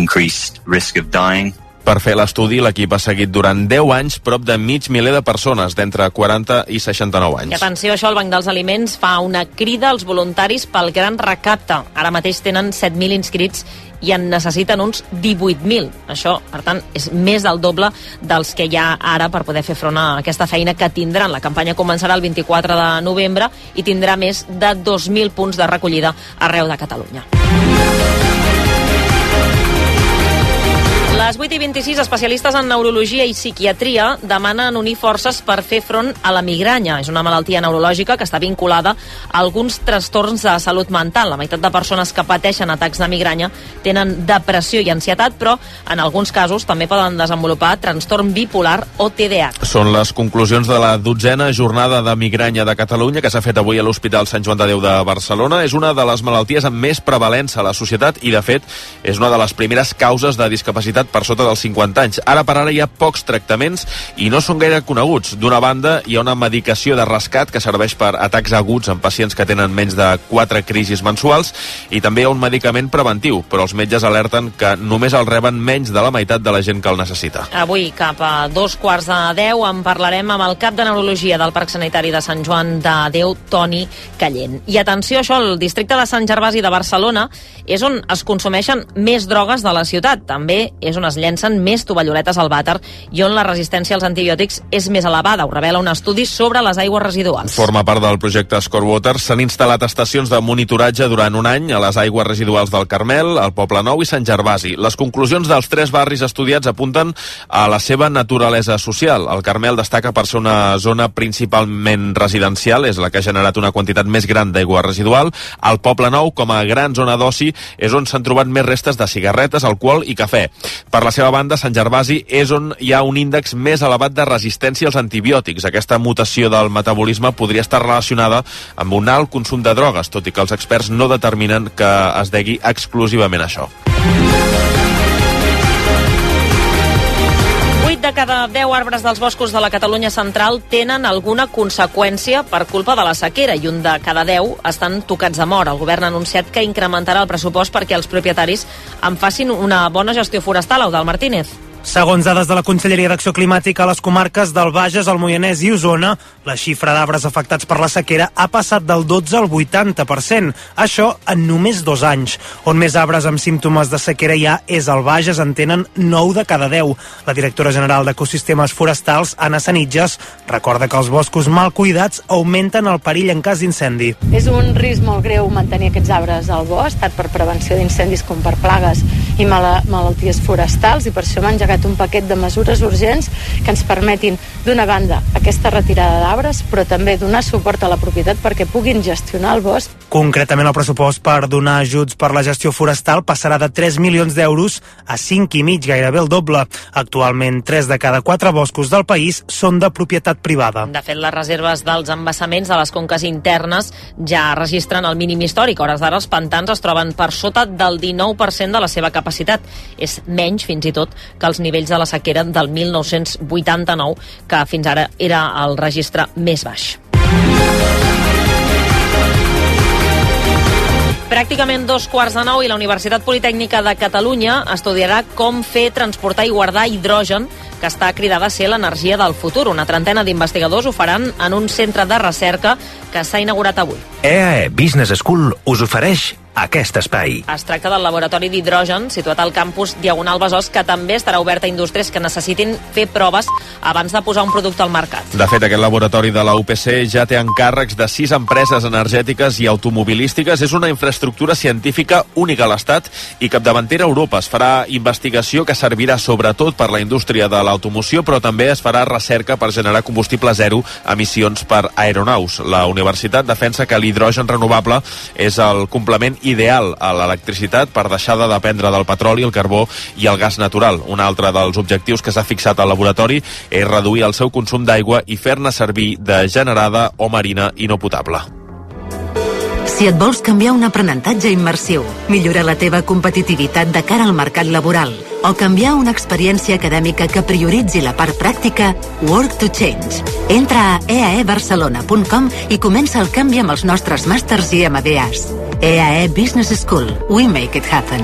Per fer l'estudi, l'equip ha seguit durant 10 anys prop de 500.000 de persones d'entre 40 i 69 anys. I atenció a això, el Banc dels Aliments fa una crida als voluntaris pel gran recapte. Ara mateix tenen 7.000 inscrits i en necessiten uns 18.000. Això, per tant, és més del doble dels que hi ha ara per poder fer front a aquesta feina que tindran. La campanya començarà el 24 de novembre i tindrà més de 2.000 punts de recollida arreu de Catalunya. A les 8:26, especialistes en neurologia i psiquiatria demanen unir forces per fer front a la migranya. És una malaltia neurològica que està vinculada a alguns trastorns de salut mental. La meitat de persones que pateixen atacs de migranya tenen depressió i ansietat, però en alguns casos també poden desenvolupar trastorn bipolar o TDAH. Són les conclusions de la 12a jornada de migranya de Catalunya que s'ha fet avui a l'Hospital Sant Joan de Déu de Barcelona. És una de les malalties amb més prevalença a la societat i, de fet, és una de les primeres causes de discapacitat per sota dels 50 anys. Ara per ara hi ha pocs tractaments i no són gaire coneguts. D'una banda, hi ha una medicació de rescat que serveix per atacs aguts en pacients que tenen menys de 4 crisis mensuals i també hi ha un medicament preventiu, però els metges alerten que només el reben menys de la meitat de la gent que el necessita. Avui, cap a 9:45, en parlarem amb el cap de neurologia del Parc Sanitari de Sant Joan de Déu, Toni Callent. I atenció a això, el districte de Sant Gervasi de Barcelona és on es consumeixen més drogues de la ciutat. També és on es llencen més tovalloletes al vàter i on la resistència als antibiòtics és més elevada. Ho revela un estudi sobre les aigües residuals. Forma part del projecte Scorewater. S'han instal·lat estacions de monitoratge durant un any a les aigües residuals del Carmel, al Poble Nou i Sant Gervasi. Les conclusions dels 3 barris estudiats apunten a la seva naturalesa social. El Carmel destaca per ser una zona principalment residencial, és la que ha generat una quantitat més gran d'aigua residual. El Poble Nou, com a gran zona d'oci, és on s'han trobat més restes de cigarretes, alcohol i cafè. Per la seva banda, Sant Gervasi és on hi ha un índex més elevat de resistència als antibiòtics. Aquesta mutació del metabolisme podria estar relacionada amb un alt consum de drogues, tot i que els experts no determinen que es degui exclusivament a això. 8 de cada 10 arbres dels boscos de la Catalunya central tenen alguna conseqüència per culpa de la sequera i un de cada 10 estan tocats de mort. El govern ha anunciat que incrementarà el pressupost perquè els propietaris en facin una bona gestió forestal. Eudald Martínez. Segons dades de la Conselleria d'Acció Climàtica, a les comarques del Bages, el Moianès i Osona, la xifra d'arbres afectats per la sequera ha passat del 12 al 80%. Això en només 2 anys. On més arbres amb símptomes de sequera hi ha és al Bages, en tenen 9 de cada 10. La directora general d'Ecosistemes Forestals, Anna Sanitges, recorda que els boscos mal cuidats augmenten el perill en cas d'incendi. És un risc molt greu mantenir aquests arbres al bosc, tant per prevenció d'incendis com per plagues i malalties forestals, i per això hem engegat desplegat un paquet de mesures urgents que ens permetin, d'una banda, aquesta retirada d'arbres, però també donar suport a la propietat perquè puguin gestionar el bosc. Concretament, el pressupost per donar ajuts per la gestió forestal passarà de 3 milions d'euros a 5,5, gairebé el doble. Actualment, 3 de cada 4 boscos del país són de propietat privada. De fet, les reserves dels embassaments de les conques internes ja registren el mínim històric. A hores d'ara, els pantans es troben per sota del 19% de la seva capacitat. És menys, fins i tot, que els nivells de la sequera del 1989, que fins ara era el registre més baix. Pràcticament 8:45 i la Universitat Politècnica de Catalunya estudiarà com fer, transportar i guardar hidrogen, que està cridada a ser l'energia del futur. Una trentena d'investigadors ho faran en un centre de recerca que s'ha inaugurat avui. EAE Business School us ofereix aquest espai. Es tracta del laboratori d'hidrogen situat al campus Diagonal Besòs, que també estarà obert a indústries que necessitin fer proves abans de posar un producte al mercat. De fet, aquest laboratori de la UPC ja té encàrrecs de 6 empreses energètiques i automobilístiques. És una infraestructura científica única a l'Estat i capdavantera a Europa. Es farà investigació que servirà sobretot per la indústria de l'automoció, però també es farà recerca per generar combustible zero emissions per aeronaus. La universitat defensa que l'hidrogen renovable és el complement ideal a l'electricitat per deixar de dependre del petroli, el carbó i el gas natural. Un altre dels objectius que s'ha fixat al laboratori és reduir el seu consum d'aigua i fer-ne servir de generada o marina i no potable. Si et vols canviar un aprenentatge immersiu, millorar la teva competitivitat de cara al mercat laboral o canviar una experiència acadèmica que prioritzi la part pràctica, Work to Change. Entra a eaebarcelona.com i comença el canvi amb els nostres màsters i MBAs. EAE Business School. We make it happen.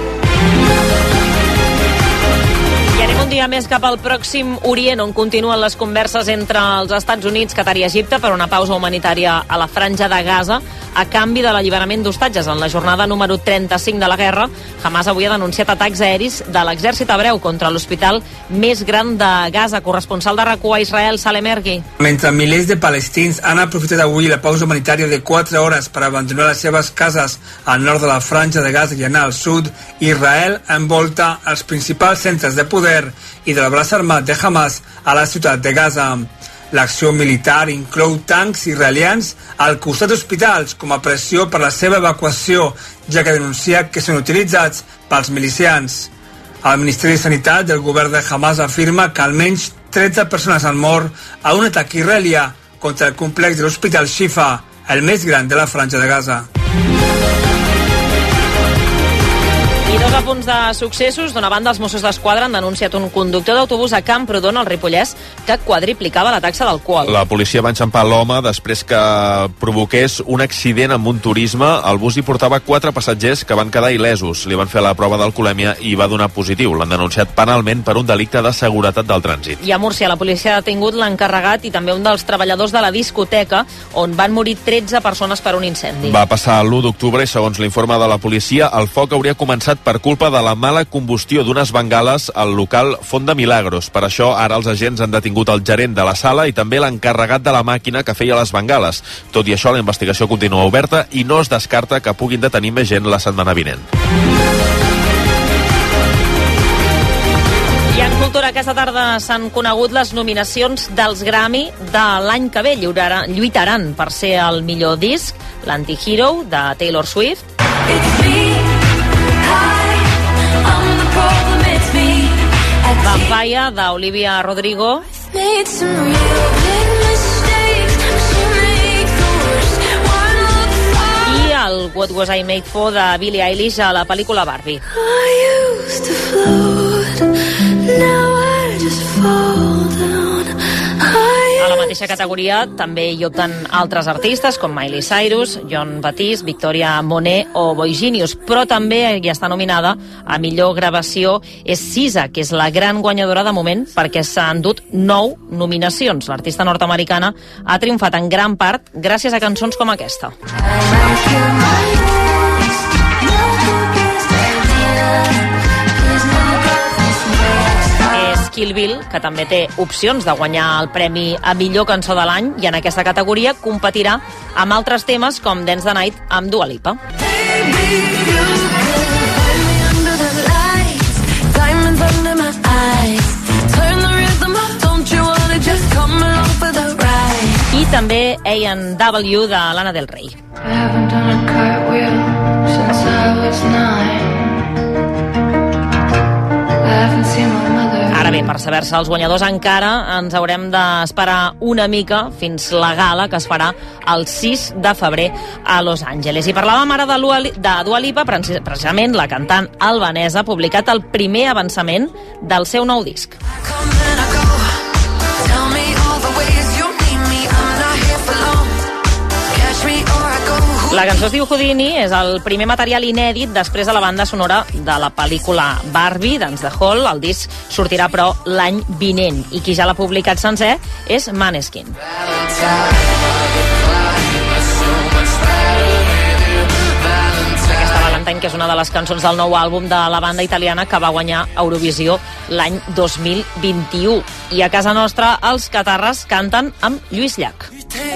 I anem un dia més cap al Pròxim Orient, on continuen les converses entre els Estats Units, Qatar i Egipte per una pausa humanitària a la franja de Gaza a canvi de l'alliberament d'hostatges. En la jornada número 35 de la guerra, Hamas avui ha denunciat atacs aeris de l'exèrcit hebreu contra l'hospital més gran de Gaza. Corresponsal de RAC1 a Israel, Salem Ergui. Mentre milers de palestins han aprofitat avui la pausa humanitària de 4 hores per abandonar les seves cases al nord de la franja de Gaza i anar al sud, Israel envolta els principals centres de poder i del braç armat de Hamas a la ciutat de Gaza. L'acció militar inclou tancs israelians al costat d'hospitals com a pressió per la seva evacuació, ja que denuncia que són utilitzats pels milicians. El Ministeri de Sanitat del govern de Hamas afirma que almenys 13 persones han mort a un atac israelià contra el complex de l'hospital Shifa, el més gran de la franja de Gaza. I dos apunts de successos. D'una banda, els Mossos d'Esquadra han denunciat un conductor d'autobús a Camprodon, al Ripollès, que quadriplicava la taxa d'alcohol. La policia va enxampar l'home després que provoqués un accident amb un turisme. El bus hi portava 4 passatgers que van quedar il·lesos. Li van fer la prova d'alcoholèmia i va donar positiu. L'han denunciat penalment per un delicte de seguretat del trànsit. I a Múrcia, la policia ha detingut l'encarregat i també un dels treballadors de la discoteca, on van morir 13 persones per un incendi. Va passar l'1 d'octubre i, segons l'informe de la policia, el foc hauria començat per culpa de la mala combustió d'unes bengales al local Font de Milagros. Per això, ara els agents han detingut el gerent de la sala i també l'encarregat de la màquina que feia les bengales. Tot i això, la investigació continua oberta i no es descarta que puguin detenir més gent la setmana vinent. I en cultura, aquesta tarda s'han conegut les nominacions dels Grammy de l'any que ve. Lluitaran per ser el millor disc, l'Anti-Hero, de Taylor Swift, Vampire, d'Olivia Rodrigo, i el What Was I Made For, de Billie Eilish, a la pel·lícula Barbie. A la mateixa categoria també hi opten altres artistes com Miley Cyrus, Jon Batiste, Victoria Monet o Boy Genius, però també hi està nominada a millor gravació és SZA, que és la gran guanyadora de moment perquè s'ha endut 9 nominacions. L'artista nord-americana ha triomfat en gran part gràcies a cançons com aquesta. Kill Bill, que també té opcions de guanyar el premi a millor cançó de l'any, i en aquesta categoria competirà amb altres temes com Dance the Night amb Dua Lipa. I també A&W de Lana Del Rey. Ara bé, per saber-se els guanyadors encara ens haurem d'esperar una mica fins la gala que es farà el 6 de febrer a Los Angeles. I parlàvem ara de Dua Lipa, precisament la cantant albanesa ha publicat el primer avançament del seu nou disc. La cançó es diu Houdini, és el primer material inèdit després de la banda sonora de la pel·lícula Barbie, d'Ans de Hall. El disc sortirà, però, l'any vinent. I qui ja l'ha publicat sencer és Måneskin. Aquesta Valentine, que és una de les cançons del nou àlbum de la banda italiana que va guanyar Eurovisió l'any 2021. I a casa nostra els catarres canten amb Lluís Llach.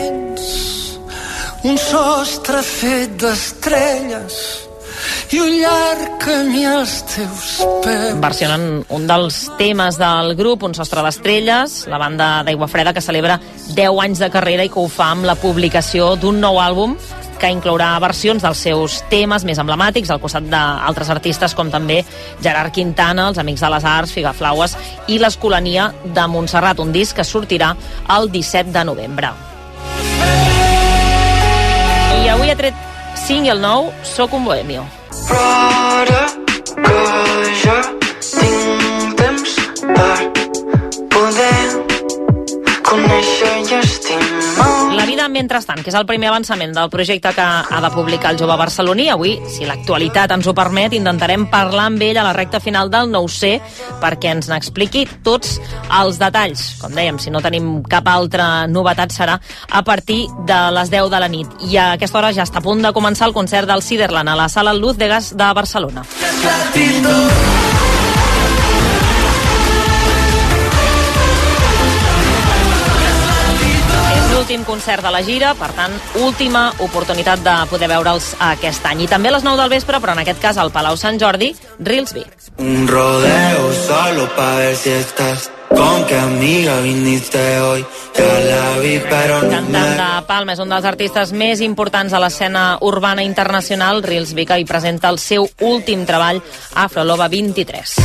Un sostre fet d'estrelles i un llarg camí als teus peus. Versionen un dels temes del grup, Un sostre d'estrelles, la banda d'Aigua Freda que celebra 10 anys de carrera i que ho fa amb la publicació d'un nou àlbum que inclourà versions dels seus temes més emblemàtics al costat d'altres artistes com també Gerard Quintana, els Amics de les Arts, Figaflaues i l'Escolania de Montserrat, un disc que sortirà el 17 de novembre. I avui ha tret single nou, Soc un bohemio. Però ara que ja tinc temps per poder conèixer i estimar. La vida mentrestant, que és el primer avançament del projecte que ha de publicar el jove barceloní. Avui, si l'actualitat ens ho permet, intentarem parlar amb ell a la recta final del 9C perquè ens n'expliqui tots els detalls. Com dèiem, si no tenim cap altra novetat serà a partir de les 10 de la nit. I a aquesta hora ja està a punt de començar el concert del Ciderland a la Sala Luz de Gas de Barcelona. L'últim concert de la gira, per tant, última oportunitat de poder veure'ls aquest any. I també a les 9 del vespre, però en aquest cas al Palau Sant Jordi, Reelsby. Un rodeo solo pa ver si estás. ¿Con qué amiga viniste hoy? Ya la vi, pero no Cantant de Palma, és un dels artistes més importants a l'escena urbana internacional. Reelsby, que hi presenta el seu últim treball, Afroloba 23.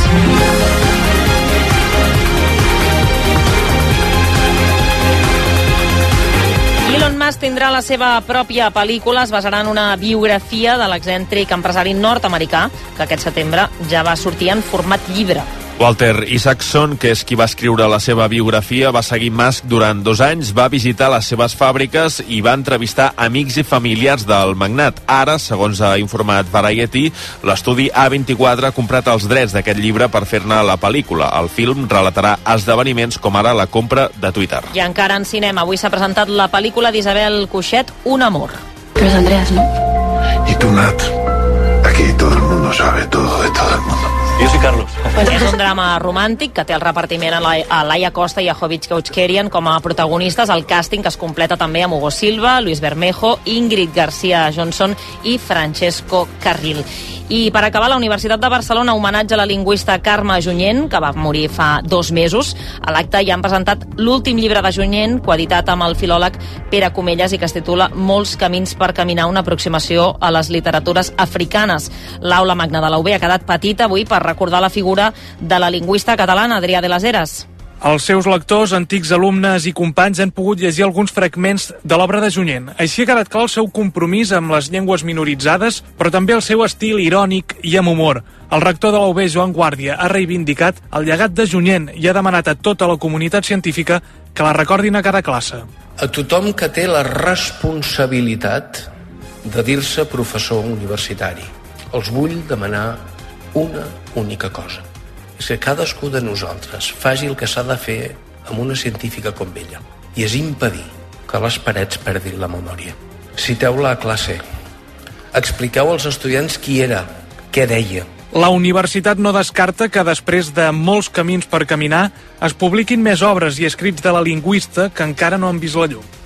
Elon Musk tindrà la seva pròpia pel·lícula, es basarà en una biografia de l'excèntric empresari nord-americà, que aquest setembre ja va sortir en format llibre. Walter Isaacson, que és qui va escriure la seva biografia, va seguir Musk durant 2 anys, va visitar les seves fàbriques i va entrevistar amics i familiars del magnat. Ara, segons ha informat Variety, l'estudi A24 ha comprat els drets d'aquest llibre per fer-ne la pel·lícula. El film relatarà esdeveniments com ara la compra de Twitter. I encara en cinema, avui s'ha presentat la pel·lícula d'Isabel Cuixet, Un amor. Pero es Andreas, ¿no? ¿Y tú, Nat? Aquí todo el mundo sabe todo de todo el mundo. Yo soy Carlos. És un drama romàntic que té el repartiment a Laia Costa i a Jovic Kouchkerian com a protagonistes. El càsting que es completa també amb Hugo Silva, Luis Bermejo, Ingrid García Johnson i Francesco Carril. I per acabar, la Universitat de Barcelona homenatge a la lingüista Carme Junyent, que va morir fa 2 mesos. A l'acte hi han presentat l'últim llibre de Junyent, coeditat amb el filòleg Pere Comelles i que es titula Molts camins per caminar, una aproximació a les literatures africanes. L'aula magna de la UB ha quedat petita avui per recordar la figura de la lingüista catalana Adrià de les Heres. Els seus lectors, antics alumnes i companys han pogut llegir alguns fragments de l'obra de Junyent. Així ha quedat clar el seu compromís amb les llengües minoritzades, però també el seu estil irònic i amb humor. El rector de la UB, Joan Guàrdia, ha reivindicat el llegat de Junyent i ha demanat a tota la comunitat científica que la recordin a cada classe. A tothom que té la responsabilitat de dir-se professor universitari, els vull demanar una única cosa. És que cadascú de nosaltres faci el que s'ha de fer amb una científica com ella, i és impedir que les parets perdin la memòria. Citeu-la a classe, expliqueu als estudiants qui era, què deia. La universitat no descarta que després de molts camins per caminar es publiquin més obres i escrits de la lingüista que encara no han vist la llum.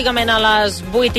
pràcticament a les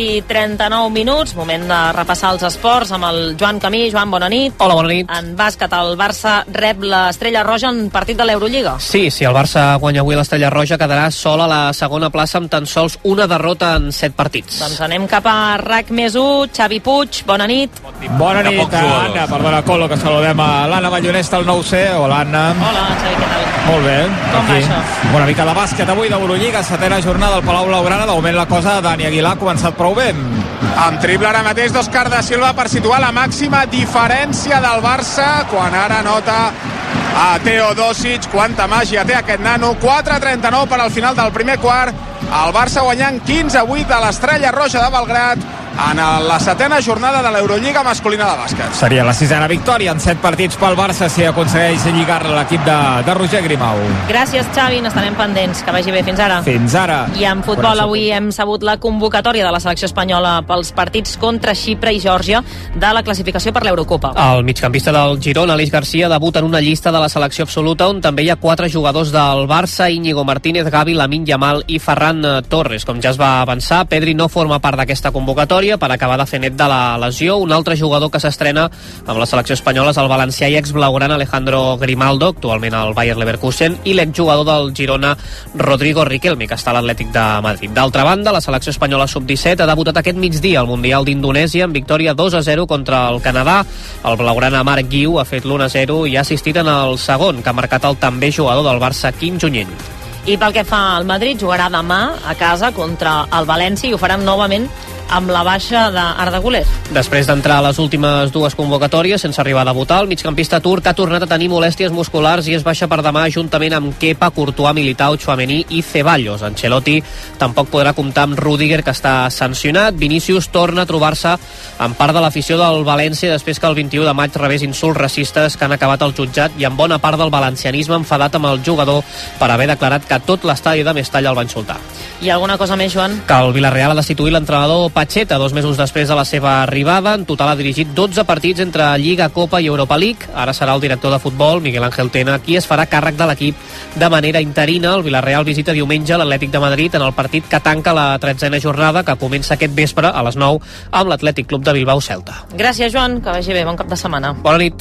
8:39 minuts, moment de repassar els esports amb el Joan Camí. Joan, bona nit. Hola, bona nit. En bàsquet, el Barça rep l'Estrella Roja en partit de l'Eurolliga. Sí, si el Barça guanya avui l'Estrella Roja quedarà sol a la segona plaça amb tan sols una derrota en 7 partits. Doncs anem cap a RAC+1. Xavi Puig, bona nit. Bona nit, Anna. Perdona, Colo, que saludem a l'Anna Ballonès del 9C. Hola, Anna. Hola, Xavi, què tal? Molt bé. Com va això? Una mica de bàsquet avui d'Eurolliga, setena jornada al Palau Blaugrana. De moment la cosa de Dani Aguilar ha començat prou bé. Amb triple ara mateix d'Òscar da Silva per situar la màxima diferència del Barça, quan ara nota a Teodosic. Quanta màgia té aquest nano. 4:39 per al final del primer quart. El Barça guanyant 15-8 a l'Estrella Roja de Belgrad en la setena jornada de l'Eurolliga masculina de bàsquet. Seria la sisena victòria en 7 partits pel Barça si aconsegueix lligar l'equip de Roger Grimau. Gràcies, Xavi, n'estarem pendents. Que vagi bé, fins ara. Fins ara. I en futbol avui hem sabut la convocatòria de la selecció espanyola pels partits contra Xipre i Geòrgia de la classificació per l'Eurocopa. El migcampista del Girona, Aleix Garcia, debuta en una llista de la selecció absoluta on també hi ha 4 jugadors del Barça: Íñigo Martínez, Gavi, Lamine Yamal i Ferran Torres. Com ja es va avançar, Pedri no forma part d'aquesta convocatòria per acabar de fer net de la lesió. Un altre jugador que s'estrena amb la selecció espanyola és el valencià i exblaugrana Alejandro Grimaldo, actualment al Bayer Leverkusen, i l'exjugador del Girona Rodrigo Riquelme, que està a l'Atlètic de Madrid. D'altra banda, la selecció espanyola sub-17 ha debutat aquest migdia al Mundial d'Indonèsia en victòria 2-0 contra el Canadà. El blaugrana Marc Guiu ha fet l'1-0 i ha assistit en el segon, que ha marcat el també jugador del Barça, Quim Junyent. I pel que fa al Madrid, jugarà demà a casa contra el València i ho faran novament amb la baixa d'Arda Güler. Després d'entrar a les últimes 2 convocatòries sense arribar a debutar, el migcampista turc ha tornat a tenir molèsties musculars i es baixa per demà juntament amb Kepa, Courtois, Militao, Tchouaméni i Ceballos. Ancelotti tampoc podrà comptar amb Rüdiger, que està sancionat. Vinícius torna a trobar-se en part de l'afició del València després que el 21 de maig rebés insults racistes que han acabat al jutjat i amb bona part del valencianisme enfadat amb el jugador per haver declarat que tot l'estadi de Mestalla el va insultar. I alguna cosa més, Joan? Que el Villarreal ha destituït l'entrenador Pacheta 2 mesos després de la seva arribada. En total ha dirigit 12 partits entre Lliga, Copa i Europa League. Ara serà el director de futbol, Miguel Ángel Tena, qui es farà càrrec de l'equip de manera interina. El Villarreal visita diumenge l'Atlètic de Madrid en el partit que tanca la 13a jornada, que comença aquest vespre a les 9 amb l'Atlètic Club de Bilbao Celta. Gràcies, Joan, que vagi bé, bon cap de setmana. Bona nit.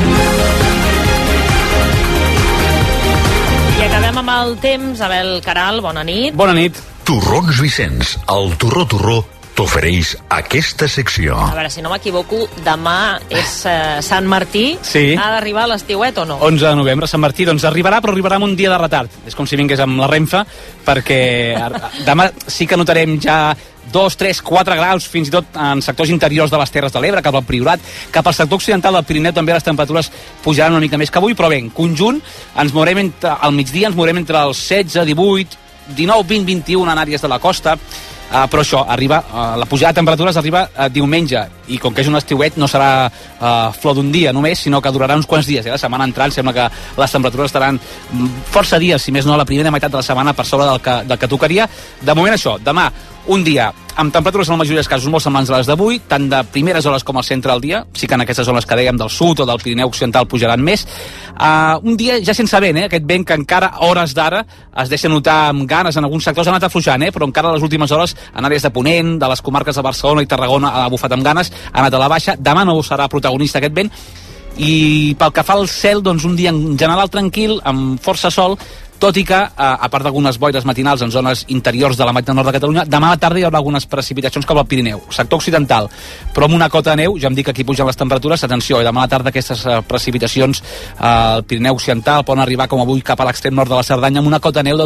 I acabem amb el temps. Abel Caral, bona nit. Bona nit. Torrons Vicenç, el Torró t'ofereix aquesta secció. A veure, si no m'equivoco, demà és Sant Martí. Sí. Ha d'arribar l'estiuet o no? 11 de novembre, Sant Martí, doncs arribarà, però arribarà amb un dia de retard. És com si vingués amb la Renfe, perquè demà sí que notarem ja 2, 3, 4 graus, fins i tot en sectors interiors de les Terres de l'Ebre, cap al Priorat, cap al sector occidental del Pirineu també les temperatures pujaran una mica més que avui, però bé, en conjunt ens mourem al migdia, ens mourem entre els 16, 18, 19, 20, 21 en àrees de la costa, però això, arriba, la pujada de temperatures arriba diumenge, i com que és un estiuet no serà flor d'un dia només, sinó que durarà uns quants dies. La setmana entrant sembla que les temperatures estaran força dies, si més no a la primera meitat de la setmana, per sobre del que tocaria. De moment això, demà un dia amb temperatures en la majoria dels casos molt semblants a les d'avui, tant de primeres hores com al centre del dia. Sí que en aquestes zones que dèiem del sud o del Pirineu Occidental pujaran més. Un dia ja sense vent, aquest vent que encara a hores d'ara es deixa notar amb ganes en alguns sectors, ha anat afluixant, però encara a les últimes hores en àrees de Ponent, de les comarques de Barcelona i Tarragona ha bufat amb ganes, ha anat a la baixa. Demà no serà protagonista aquest vent. I pel que fa al cel, doncs un dia en general tranquil, amb força sol, tot i que, a part d'algunes boires matinals en zones interiors de la meitat nord de Catalunya, demà a la tarda hi haurà algunes precipitacions cap al Pirineu, sector occidental, però amb una cota de neu, ja em dic aquí pugen les temperatures, atenció, demà a la tarda aquestes precipitacions al Pirineu occidental poden arribar com avui cap a l'extrem nord de la Cerdanya amb una cota de neu de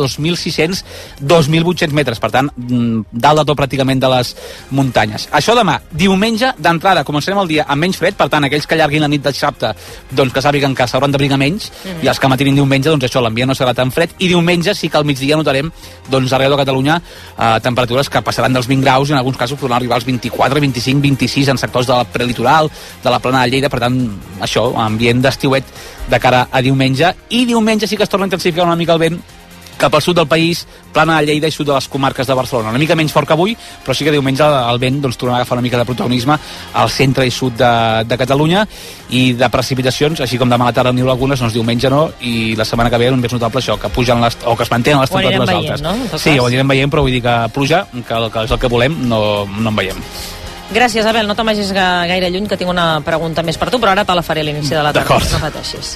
2.600-2.800 metres, per tant, dalt de tot pràcticament de les muntanyes. Això demà, diumenge, d'entrada, començarem el dia amb menys fred, per tant, aquells que allarguin la nit de dissabte, doncs que sàpiguen que s'hauran d'abrigar menys, i els que matinin diumenge, doncs això, l'ambient no serà tan fred, i diumenge sí que al migdia notarem doncs arreu de Catalunya temperatures que passaran dels 20 graus i en alguns casos podran arribar als 24, 25, 26 en sectors del prelitoral, de la plana de Lleida, per tant, això, ambient d'estiuet de cara a diumenge, i diumenge sí que es torna a intensificar una mica el vent cap al sud del país, plana a Lleida i sud de les comarques de Barcelona. Una mica menys fort que avui, però sí que diumenge el vent tornarà a agafar una mica de protagonisme al centre i sud de Catalunya, i de precipitacions, així com demà a la tarda n'hi ha algunes, doncs diumenge no, i la setmana que ve un més notable això, que pugen o que es mantenen les temperatures altes. No? Sí, ho anirem veient, però vull dir que pluja, que és el que volem, no en veiem. Gràcies, Abel. No te'n vagis gaire lluny, que tinc una pregunta més per tu, però ara te la faré a l'inici de la tarda. D'acord. No pateixis.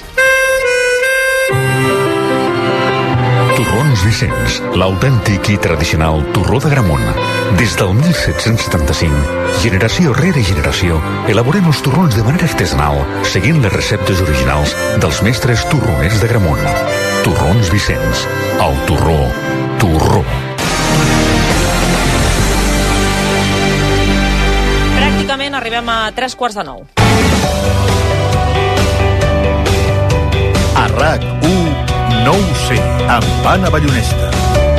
Torrons Vicenç, l'autèntic i tradicional torró d'Agramunt. Des del 1775, generació rere generació, elaborem els torrons de manera artesanal, seguint les receptes originals dels mestres torroners d'Agramunt. Torrons Vicenç, el torró. Pràcticament arribem a 3:45. A RAC1, no ho sé, amb Anna Ballonesta.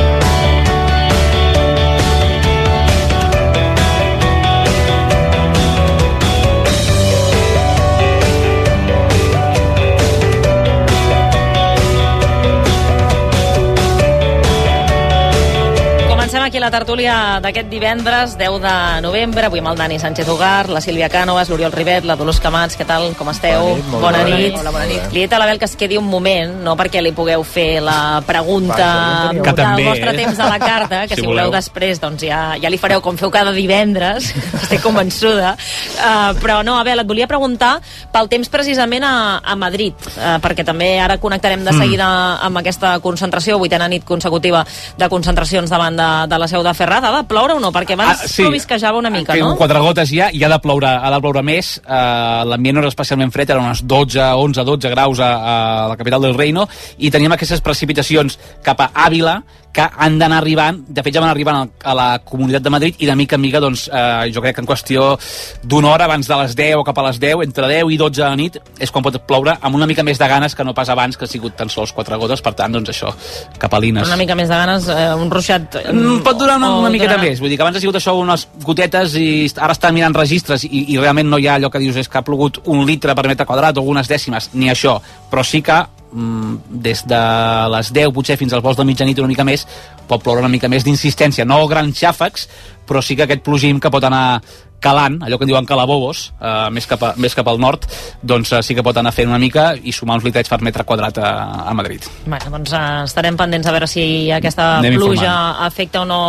Comencem aquí la tertúlia d'aquest divendres, 10 de novembre, avui amb el Dani Sánchez Ugar, la Sílvia Cànovas, l'Oriol Ribet, la Dolors Camats, què tal, com esteu? Bona nit. Hola, bona nit. Li he dit a l'Abel que es quedi un moment, no perquè li pugueu fer la pregunta del vostre temps a la carta, que si voleu després doncs ja li fareu com feu cada divendres, estic convençuda. Però no, Abel, et volia preguntar pel temps precisament a Madrid, perquè també ara connectarem de seguida amb aquesta concentració, 8a nit consecutiva de concentracions davant de la seu de Ferraz. Ha de ploure o no? Perquè abans provisquejava una mica, no? Quatre gotes ja, i ha de ploure més. L'ambient no era especialment fred, eren unes 11-12 graus a la capital del Reino, i teníem aquestes precipitacions cap a Àvila, que han d'anar arribant, de fet ja van arribant a la Comunitat de Madrid, i de mica en mica, doncs, jo crec que en qüestió d'una hora, abans de les 10 o cap a les 10, entre 10 i 12 de la nit, és quan pot ploure, amb una mica més de ganes que no pas abans, que ha sigut tan sols 4 gotes, per tant, doncs això, capelines. Una mica més de ganes, un ruixat... Pot durar una miqueta més, vull dir que abans ha sigut això unes gotetes, i ara estan mirant registres, i realment no hi ha allò que dius és que ha plogut 1 litre per metre quadrat o algunes dècimes, ni això, però sí que des de les 10 potser fins als vols de mitjanit una mica més, pot ploure una mica més d'insistència, no grans xàfecs, però sí que aquest plogim que pot anar calant, allò que diuen calabobos, més cap al nord, doncs sí que pot anar fent una mica i sumar uns litrets per metre quadrat a Madrid. Bueno, doncs estarem pendents a veure si aquesta pluja afecta o no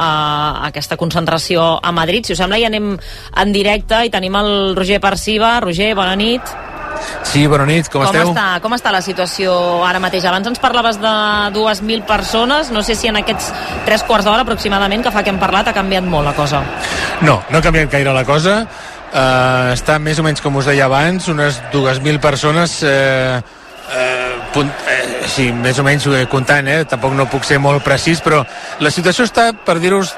a aquesta concentració a Madrid. Si us sembla, ja anem en directe i tenim el Roger Perciba. Roger, bona nit. Sí, bona nit, com esteu? Com està la situació ara mateix? Abans ens parlaves de 2.000 persones, no sé si en aquests 3/4 d'hora aproximadament que fa que hem parlat ha canviat molt la cosa. No ha canviat gaire la cosa, està més o menys com us deia abans, unes 2.000 persones, sí, més o menys comptant, tampoc no puc ser molt precís, però la situació està, per dir-vos,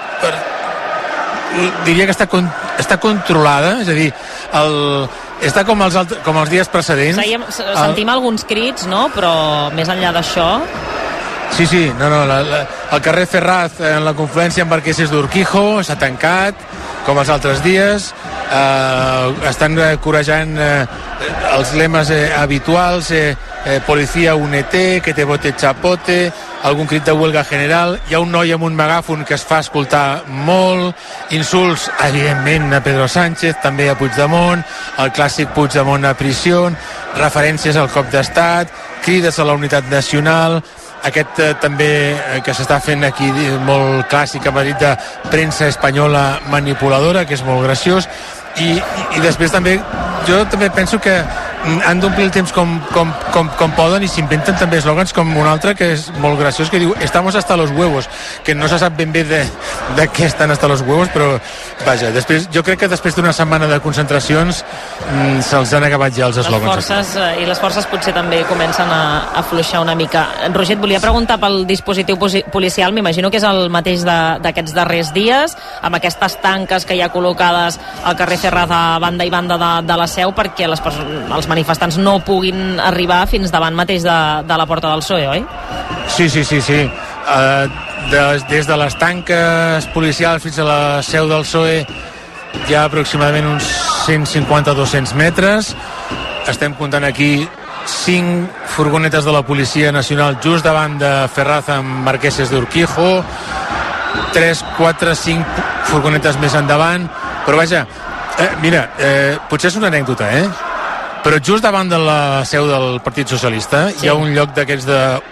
diria que està controlada, és a dir, està com els dies precedents. Sentim alguns crits, no? Però més enllà d'això... Sí, el carrer Ferraz en la confluència amb Marqueses d'Urquijo s'ha tancat, com els altres dies. Estan corejant els lemes habituals, policía UNT, que te bote chapote, algun crit de huelga general. Hi ha un noi amb un megàfon que es fa escoltar molt, insults evidentment a Pedro Sánchez, també a Puigdemont, el clàssic Puigdemont a prisió, referències al cop d'estat, crides a la unitat nacional, aquest també que s'està fent aquí molt clàssic a Madrid de premsa espanyola manipuladora, que és molt graciós, i després també jo també penso que han d'omplir el temps com poden, i s'inventen també eslògans com un altre que és molt graciós, que diu estamos hasta los huevos, que no se sap ben bé de què estan hasta los huevos, però vaja, jo crec que després d'una setmana de concentracions se'ls han acabat ja els eslògans. Les forces potser també comencen a afluixar una mica. Roger, et volia preguntar pel dispositiu policial, m'imagino que és el mateix d'aquests darrers dies, amb aquestes tanques que hi ha col·locades al carrer Ferraz a banda i banda de la seu, perquè els manifestants no puguin arribar fins davant mateix de la porta del PSOE, oi? Sí. Des de les tanques policials fins a la seu del PSOE hi ha aproximadament uns 150-200 metres. Estem comptant aquí 5 furgonetes de la Policia Nacional just davant de Ferraz amb Marqueses de Urquijo, 3, 4, 5 furgonetes més endavant, però vaja, mira, potser és una anècdota, però just davant de la seu del Partit Socialista hi ha un lloc d'aquests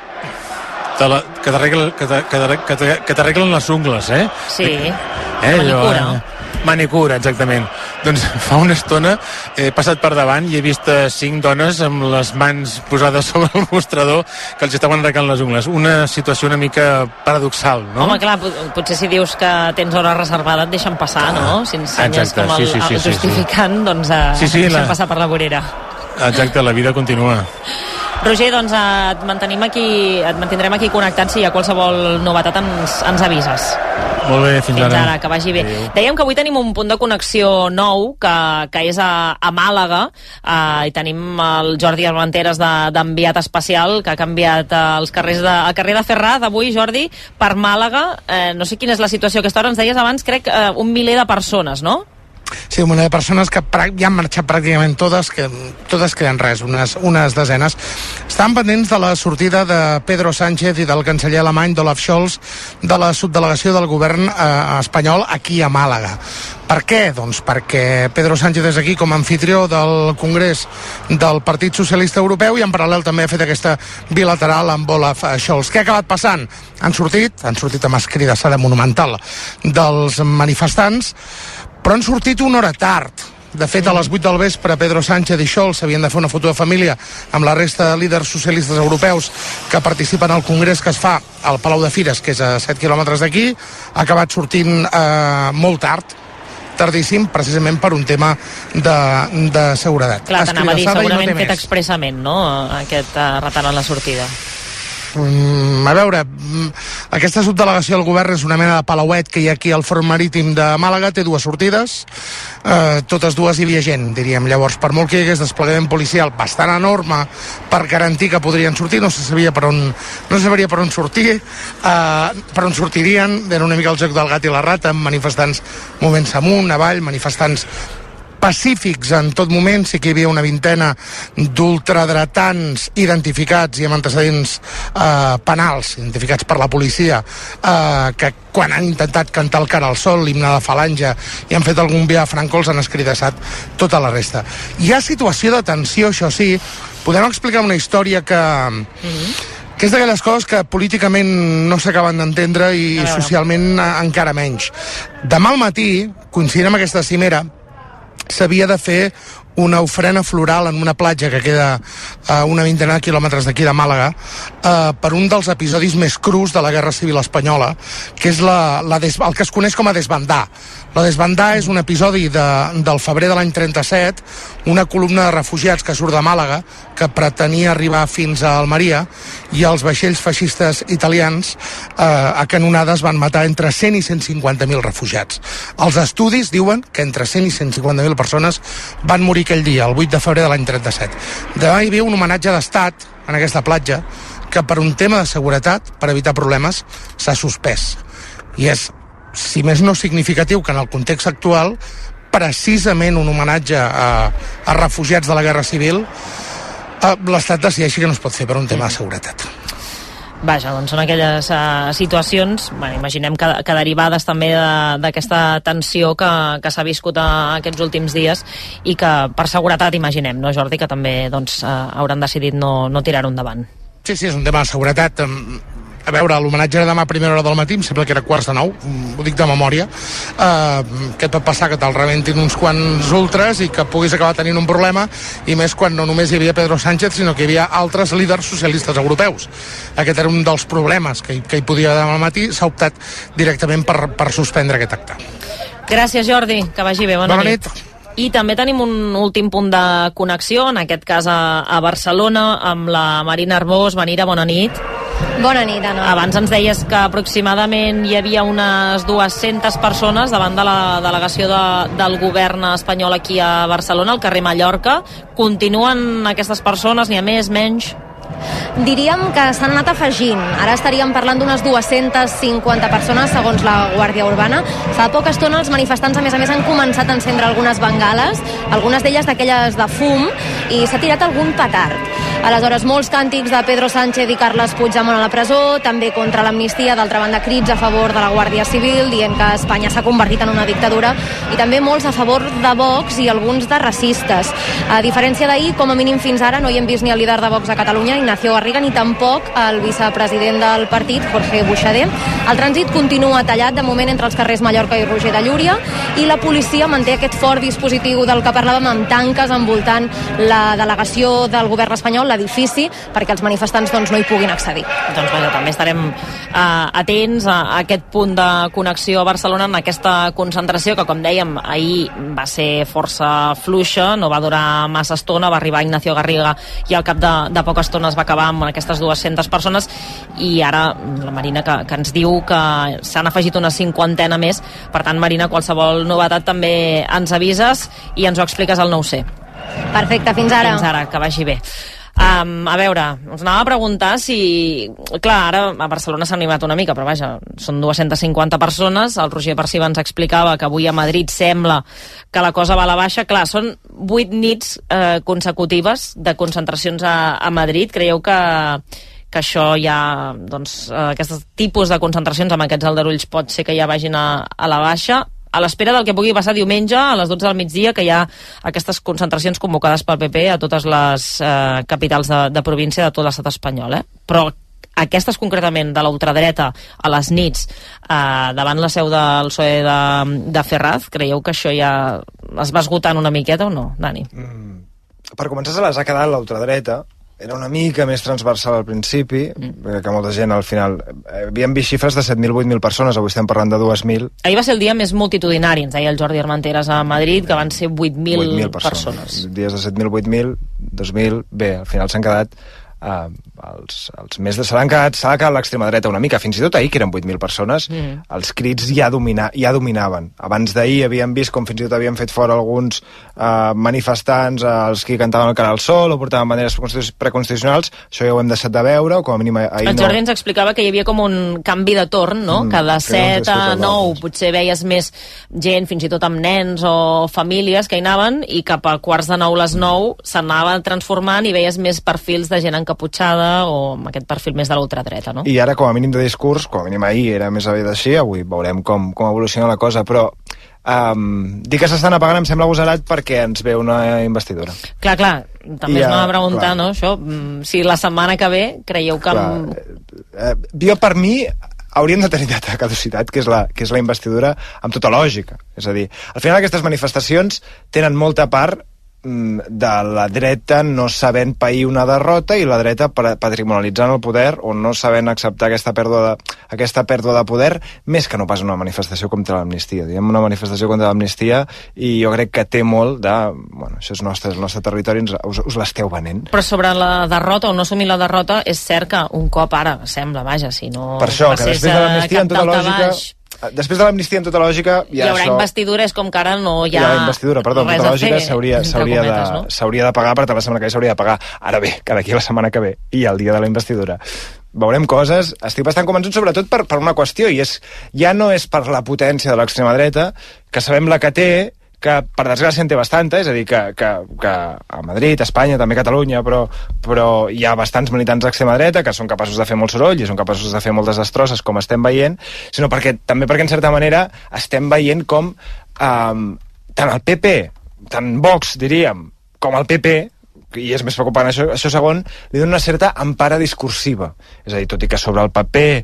que t'arreglen les ungles, Sí, manicura. Manicura, exactament. Doncs fa una estona he passat per davant i he vist 5 dones amb les mans posades sobre el mostrador que els estaven arreglant les ungles. Una situació una mica paradoxal, no? Home, clar, potser si dius que tens hora reservada et deixen passar, no? Si ensenyes com el justificant, doncs deixen passar per la vorera. Exacte, la vida continua. Roger, doncs et mantindrem aquí connectats. Si hi ha qualsevol novetat ens avises. Molt bé, fins ara. Que vagi bé. Dèiem que avui tenim un punt de connexió nou que és a Màlaga, i tenim el Jordi Armenteres d'enviat especial, que ha canviat el carrer de Ferraz avui, Jordi, per Màlaga. No sé quina és la situació a aquesta hora. Ens deies abans, crec, 1 miler de persones, no? Sí, un miler de persones que ja han marxat pràcticament totes queden res, unes desenes. Estan pendents de la sortida de Pedro Sánchez i del canceller alemany d'Olaf Scholz de la subdelegació del govern espanyol aquí a Màlaga. Per què? Doncs perquè Pedro Sánchez és aquí com a anfitrió del Congrés del Partit Socialista Europeu i en paral·lel també ha fet aquesta bilateral amb Olaf Scholz. Què ha acabat passant? Han sortit amb escridassada monumental dels manifestants, però han sortit una hora tard. De fet, a les 8 del vespre, Pedro Sánchez i Scholz havien de fer una foto de família amb la resta de líders socialistes europeus que participen al congrés que es fa al Palau de Fires, que és a 7 quilòmetres d'aquí. Ha acabat sortint molt tardíssim, precisament per un tema de seguretat. Clar, t'anava a dir, segurament fet expressament, no?, aquest retard en la sortida. A veure, aquesta subdelegació del govern és una mena de palauet que hi ha aquí al Front Marítim de Màlaga, té 2 sortides, totes dues hi havia gent, diríem. Llavors, per molt que hi hagués desplegament policial bastant enorme per garantir que podrien sortir, no se sabia per on sortir, per on sortirien. Era una mica el joc del gat i la rata, amb manifestants movents amunt, avall, manifestants pacífics en tot moment. Sí que hi havia una vintena d'ultradretans identificats i amb antecedents penals, identificats per la policia, que quan han intentat cantar el Cara al Sol, l'himne de Falange, i han fet algun via Franco, els han escridassat tota la resta. Hi ha situació de tensió, això sí. Podem explicar una història que és d'aquelles coses que políticament no s'acaben d'entendre i socialment encara menys. Demà al matí, coincidint amb aquesta cimera, s'havia de fer una ofrena floral en una platja que queda a una vintena de quilòmetres d'aquí de Màlaga, per un dels episodis més crus de la Guerra Civil Espanyola, que és el que es coneix com a desbandar. La desbandar és un episodi del febrer de l'any 37, una columna de refugiats que surt de Màlaga, que pretenia arribar fins a Almeria, i els vaixells feixistes italians a canonades van matar entre 100 i 150.000 refugiats. Els estudis diuen que entre 100 i 150.000 persones van morir aquell dia, el 8 de febrer de l'any 37. Demà hi havia un homenatge d'estat en aquesta platja que per un tema de seguretat, per evitar problemes, s'ha suspès. I és, si més no significatiu que en el context actual, precisament un homenatge a refugiats de la Guerra Civil, l'Estat decideixi que no es pot fer per un tema de seguretat. Vaja, doncs són aquelles situacions, imaginem que derivades també d'aquesta tensió que s'ha viscut aquests últims dies i que per seguretat imaginem, no, Jordi, que també hauran decidit no tirar-ho endavant. Sí, és un tema de seguretat. A veure, l'homenatge era demà a primera hora del matí, em sembla que era 8:45, ho dic de memòria. Què et pot passar? Que te'l rebentin uns quants ultras i que puguis acabar tenint un problema, i més quan no només hi havia Pedro Sánchez, sinó que hi havia altres líders socialistes europeus. Aquest era un dels problemes que hi podia haver demà al matí. S'ha optat directament per suspendre aquest acte. Gràcies, Jordi, que vagi bé. Bona nit. I també tenim un últim punt de connexió, en aquest cas a Barcelona, amb la Marina Arbós. Marina, bona nit. Bona nit, Anna. Abans ens deies que aproximadament hi havia unes 200 persones davant de la delegació del govern espanyol aquí a Barcelona, al carrer Mallorca. Continuen aquestes persones? N'hi ha més, menys? Diríem que s'han anat afegint. Ara estaríem parlant d'unes 250 persones, segons la Guàrdia Urbana. Fa poca estona els manifestants, a més, han començat a encendre algunes bengales, algunes d'elles d'aquelles de fum, i s'ha tirat algun petard. Aleshores, molts càntics de Pedro Sánchez i Carles Puigdemont a la presó, també contra l'amnistia, d'altra banda crits a favor de la Guàrdia Civil, dient que Espanya s'ha convertit en una dictadura, i també molts a favor de Vox i alguns de racistes. A diferència d'ahir, com a mínim fins ara, no hi hem vist ni el líder de Vox a Catalunya, Ignacio Garriga, ni tampoc el vicepresident del partit, Jorge Buixader. El trànsit continua tallat de moment entre els carrers Mallorca i Roger de Llúria, i la policia manté aquest fort dispositiu del que parlàvem, amb tanques envoltant la delegació del govern espanyol, l'edifici, perquè els manifestants no hi puguin accedir. Doncs vaja, també estarem atents a aquest punt de connexió a Barcelona, en aquesta concentració que, com dèiem, ahir va ser força fluixa, no va durar massa estona, va arribar Ignacio Garriga i al cap de poca estona es va acabar amb aquestes 200 persones, i ara la Marina que ens diu que s'han afegit una 50 més. Per tant, Marina, qualsevol novetat també ens avises i ens ho expliques al 9C. Perfecte, fins ara. Fins ara, que vagi bé. A veure, us anava a preguntar si... Clar, ara a Barcelona s'ha animat una mica, però vaja, són 250 persones. El Roger Perciba ens explicava que avui a Madrid sembla que la cosa va a la baixa. Clar, són 8 nits consecutives de concentracions a Madrid. Creieu que això ja, doncs, aquests tipus de concentracions amb aquests aldarulls pot ser que ja vagin a la baixa, a l'espera del que pugui passar diumenge a les 12 del migdia, que hi ha aquestes concentracions convocades pel PP a totes les capitals de província de tot l'estat espanyol, Però aquestes concretament de la ultradreta a les nits davant la seu del PSOE de Ferraz, creieu que això ja es va esgotant una miqueta o no, Dani? Per començar, se les ha quedat la ultradreta. Era una mica més transversal al principi, que molta gent al final... Havíem vist xifres de 7.000, 8.000 persones, avui estem parlant de 2.000. Ahir va ser el dia més multitudinari, ens deia el Jordi Armenteres a Madrid, que van ser 8.000 persones. Dies de 7.000, 8.000, 2.000... Bé, al final s'han quedat... els més s'ha quedat l'extrema dreta una mica, fins i tot ahir, que eren 8.000 persones, els crits ja dominaven. Abans d'ahir havíem vist com fins i tot havien fet fora alguns manifestants, els que cantaven el cara al sol o portaven banderes preconstitucionals. Això ja ho hem deixat de veure, o com a mínim ahir el Jordi ens explicava que hi havia com un canvi de torn, no? Que de 7 a 9 potser veies més gent, fins i tot amb nens o famílies que hi anaven, i cap a quarts de 9 les 9 s'anava transformant i veies més perfils de gent encaputxada o amb aquest perfil més de l'ultradreta, no? I ara, com a mínim de discurs, com a mínim ahir era més aviat així, avui veurem com evoluciona la cosa, però dir que s'estan apagant em sembla agosarat perquè ens ve una investidura. Clar, també es m'ha de preguntar, no, això, si la setmana que ve creieu que... Jo, per mi, hauríem de tenir data de caducitat, que és la investidura, amb tota lògica. És a dir, al final aquestes manifestacions tenen molta part de la dreta no sabent pair una derrota i la dreta patrimonialitzant el poder o no sabent acceptar aquesta pèrdua de poder, més que no pas una manifestació contra l'amnistia. Diguem una manifestació contra l'amnistia, i jo crec que té molt de... Bueno, això és el nostre territori, us l'esteu venent. Però sobre la derrota o no assumir la derrota, és cert que un cop ara, sembla, vaja, si no... Per això, que després de l'amnistia en tota lògica... Després de l'amnistia en tota lògica hi haurà investidura, és com que ara no hi ha investidura, perdó, en tota lògica s'hauria de pagar, per tant la setmana que ve s'hauria de pagar. Ara bé, que d'aquí a la setmana que ve i el dia de la investidura veurem coses. Estic bastant convençut, sobretot per una qüestió, i ja no és per la potència de l'extrema dreta, que sabem la que té, que per desgràcia en té bastanta, és a dir, que a Madrid, a Espanya, també a Catalunya, però hi ha bastants militants d'extrema dreta que són capaços de fer molt soroll i són capaços de fer moltes destrosses, com estem veient, sinó també perquè en certa manera estem veient com tant el PP, tant Vox, diríem, com el PP, i és més preocupant això segon, li dona una certa empara discursiva. És a dir, tot i que sobre el paper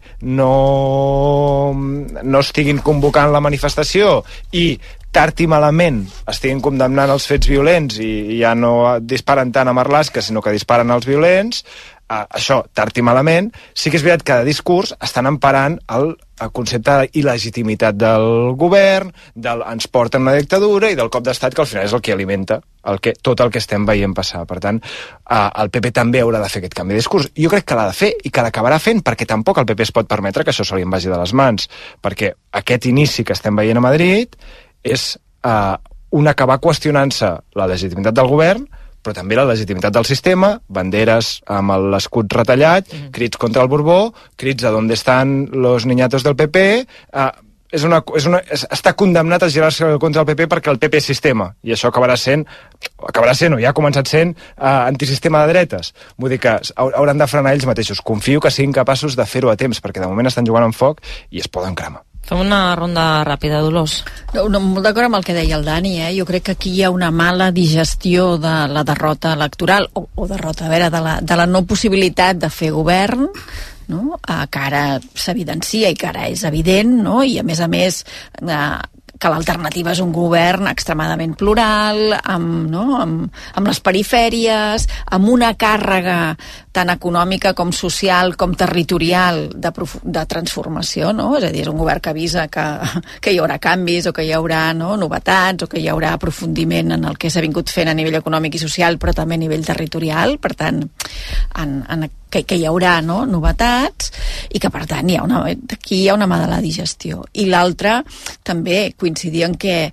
no estiguin convocant la manifestació i tard i malament estiguin condemnant els fets violents i ja no disparen tant a Marlaska, sinó que disparen als violents, això, tard i malament, sí que és veritat que de discurs estan emparant el concepte d'il·legitimitat del govern, ens porta en una dictadura i del cop d'estat, que al final és el que alimenta tot el que estem veient passar. Per tant, el PP també haurà de fer aquest canvi de discurs. Jo crec que l'ha de fer i que l'acabarà fent, perquè tampoc el PP es pot permetre que això se li en vagi de les mans, perquè aquest inici que estem veient a Madrid és un acabar qüestionant-se la legitimitat del govern, però també la legitimitat del sistema, banderes amb l'escut retallat, crits contra el Borbó, crits a d'on estan los niñatos del PP, està condemnat a girar-se contra el PP perquè el PP és sistema, i això acabarà sent, o ja ha començat sent, antisistema de dretes. Vull dir que hauran de frenar ells mateixos. Confio que siguin capaços de fer-ho a temps, perquè de moment estan jugant amb foc i es poden cremar. Fem una ronda ràpida, Dolors. No, molt d'acord amb el que deia el Dani, Jo crec que aquí hi ha una mala digestió de la derrota electoral, o derrota, a veure, de la no possibilitat de fer govern, no? Que ara s'evidencia i que ara és evident, no? I a més que l'alternativa és un govern extremadament plural, amb les perifèries, amb una càrrega tant econòmica com social com territorial de transformació, no? És a dir, és un govern que avisa que hi haurà canvis, o que hi haurà novetats, o que hi haurà aprofundiment en el que s'ha vingut fent a nivell econòmic i social, però també a nivell territorial. Per tant, que hi haurà novetats, i que per tant aquí hi ha una mala digestió. I l'altra, també coincidir en que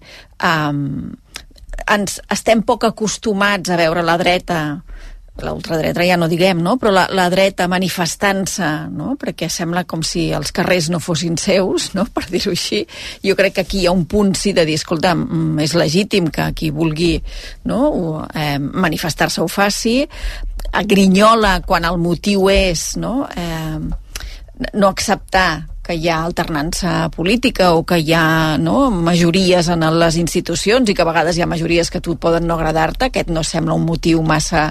estem poc acostumats a veure la dreta, la ultradreta ja no diguem, però la dreta manifestant-se, perquè sembla com si els carrers no fossin seus, per dir-ho així. Jo crec que aquí hi ha un punt de dir, escolta, és legítim que qui vulgui manifestar-se ho faci, grinyola quan el motiu és no acceptar que hi ha alternança política, o que hi ha majories en les institucions, i que a vegades hi ha majories que a tu poden no agradar-te. Aquest no sembla un motiu massa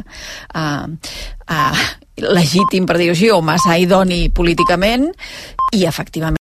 legítim, per dir-ho així, o massa idoni políticament, i efectivament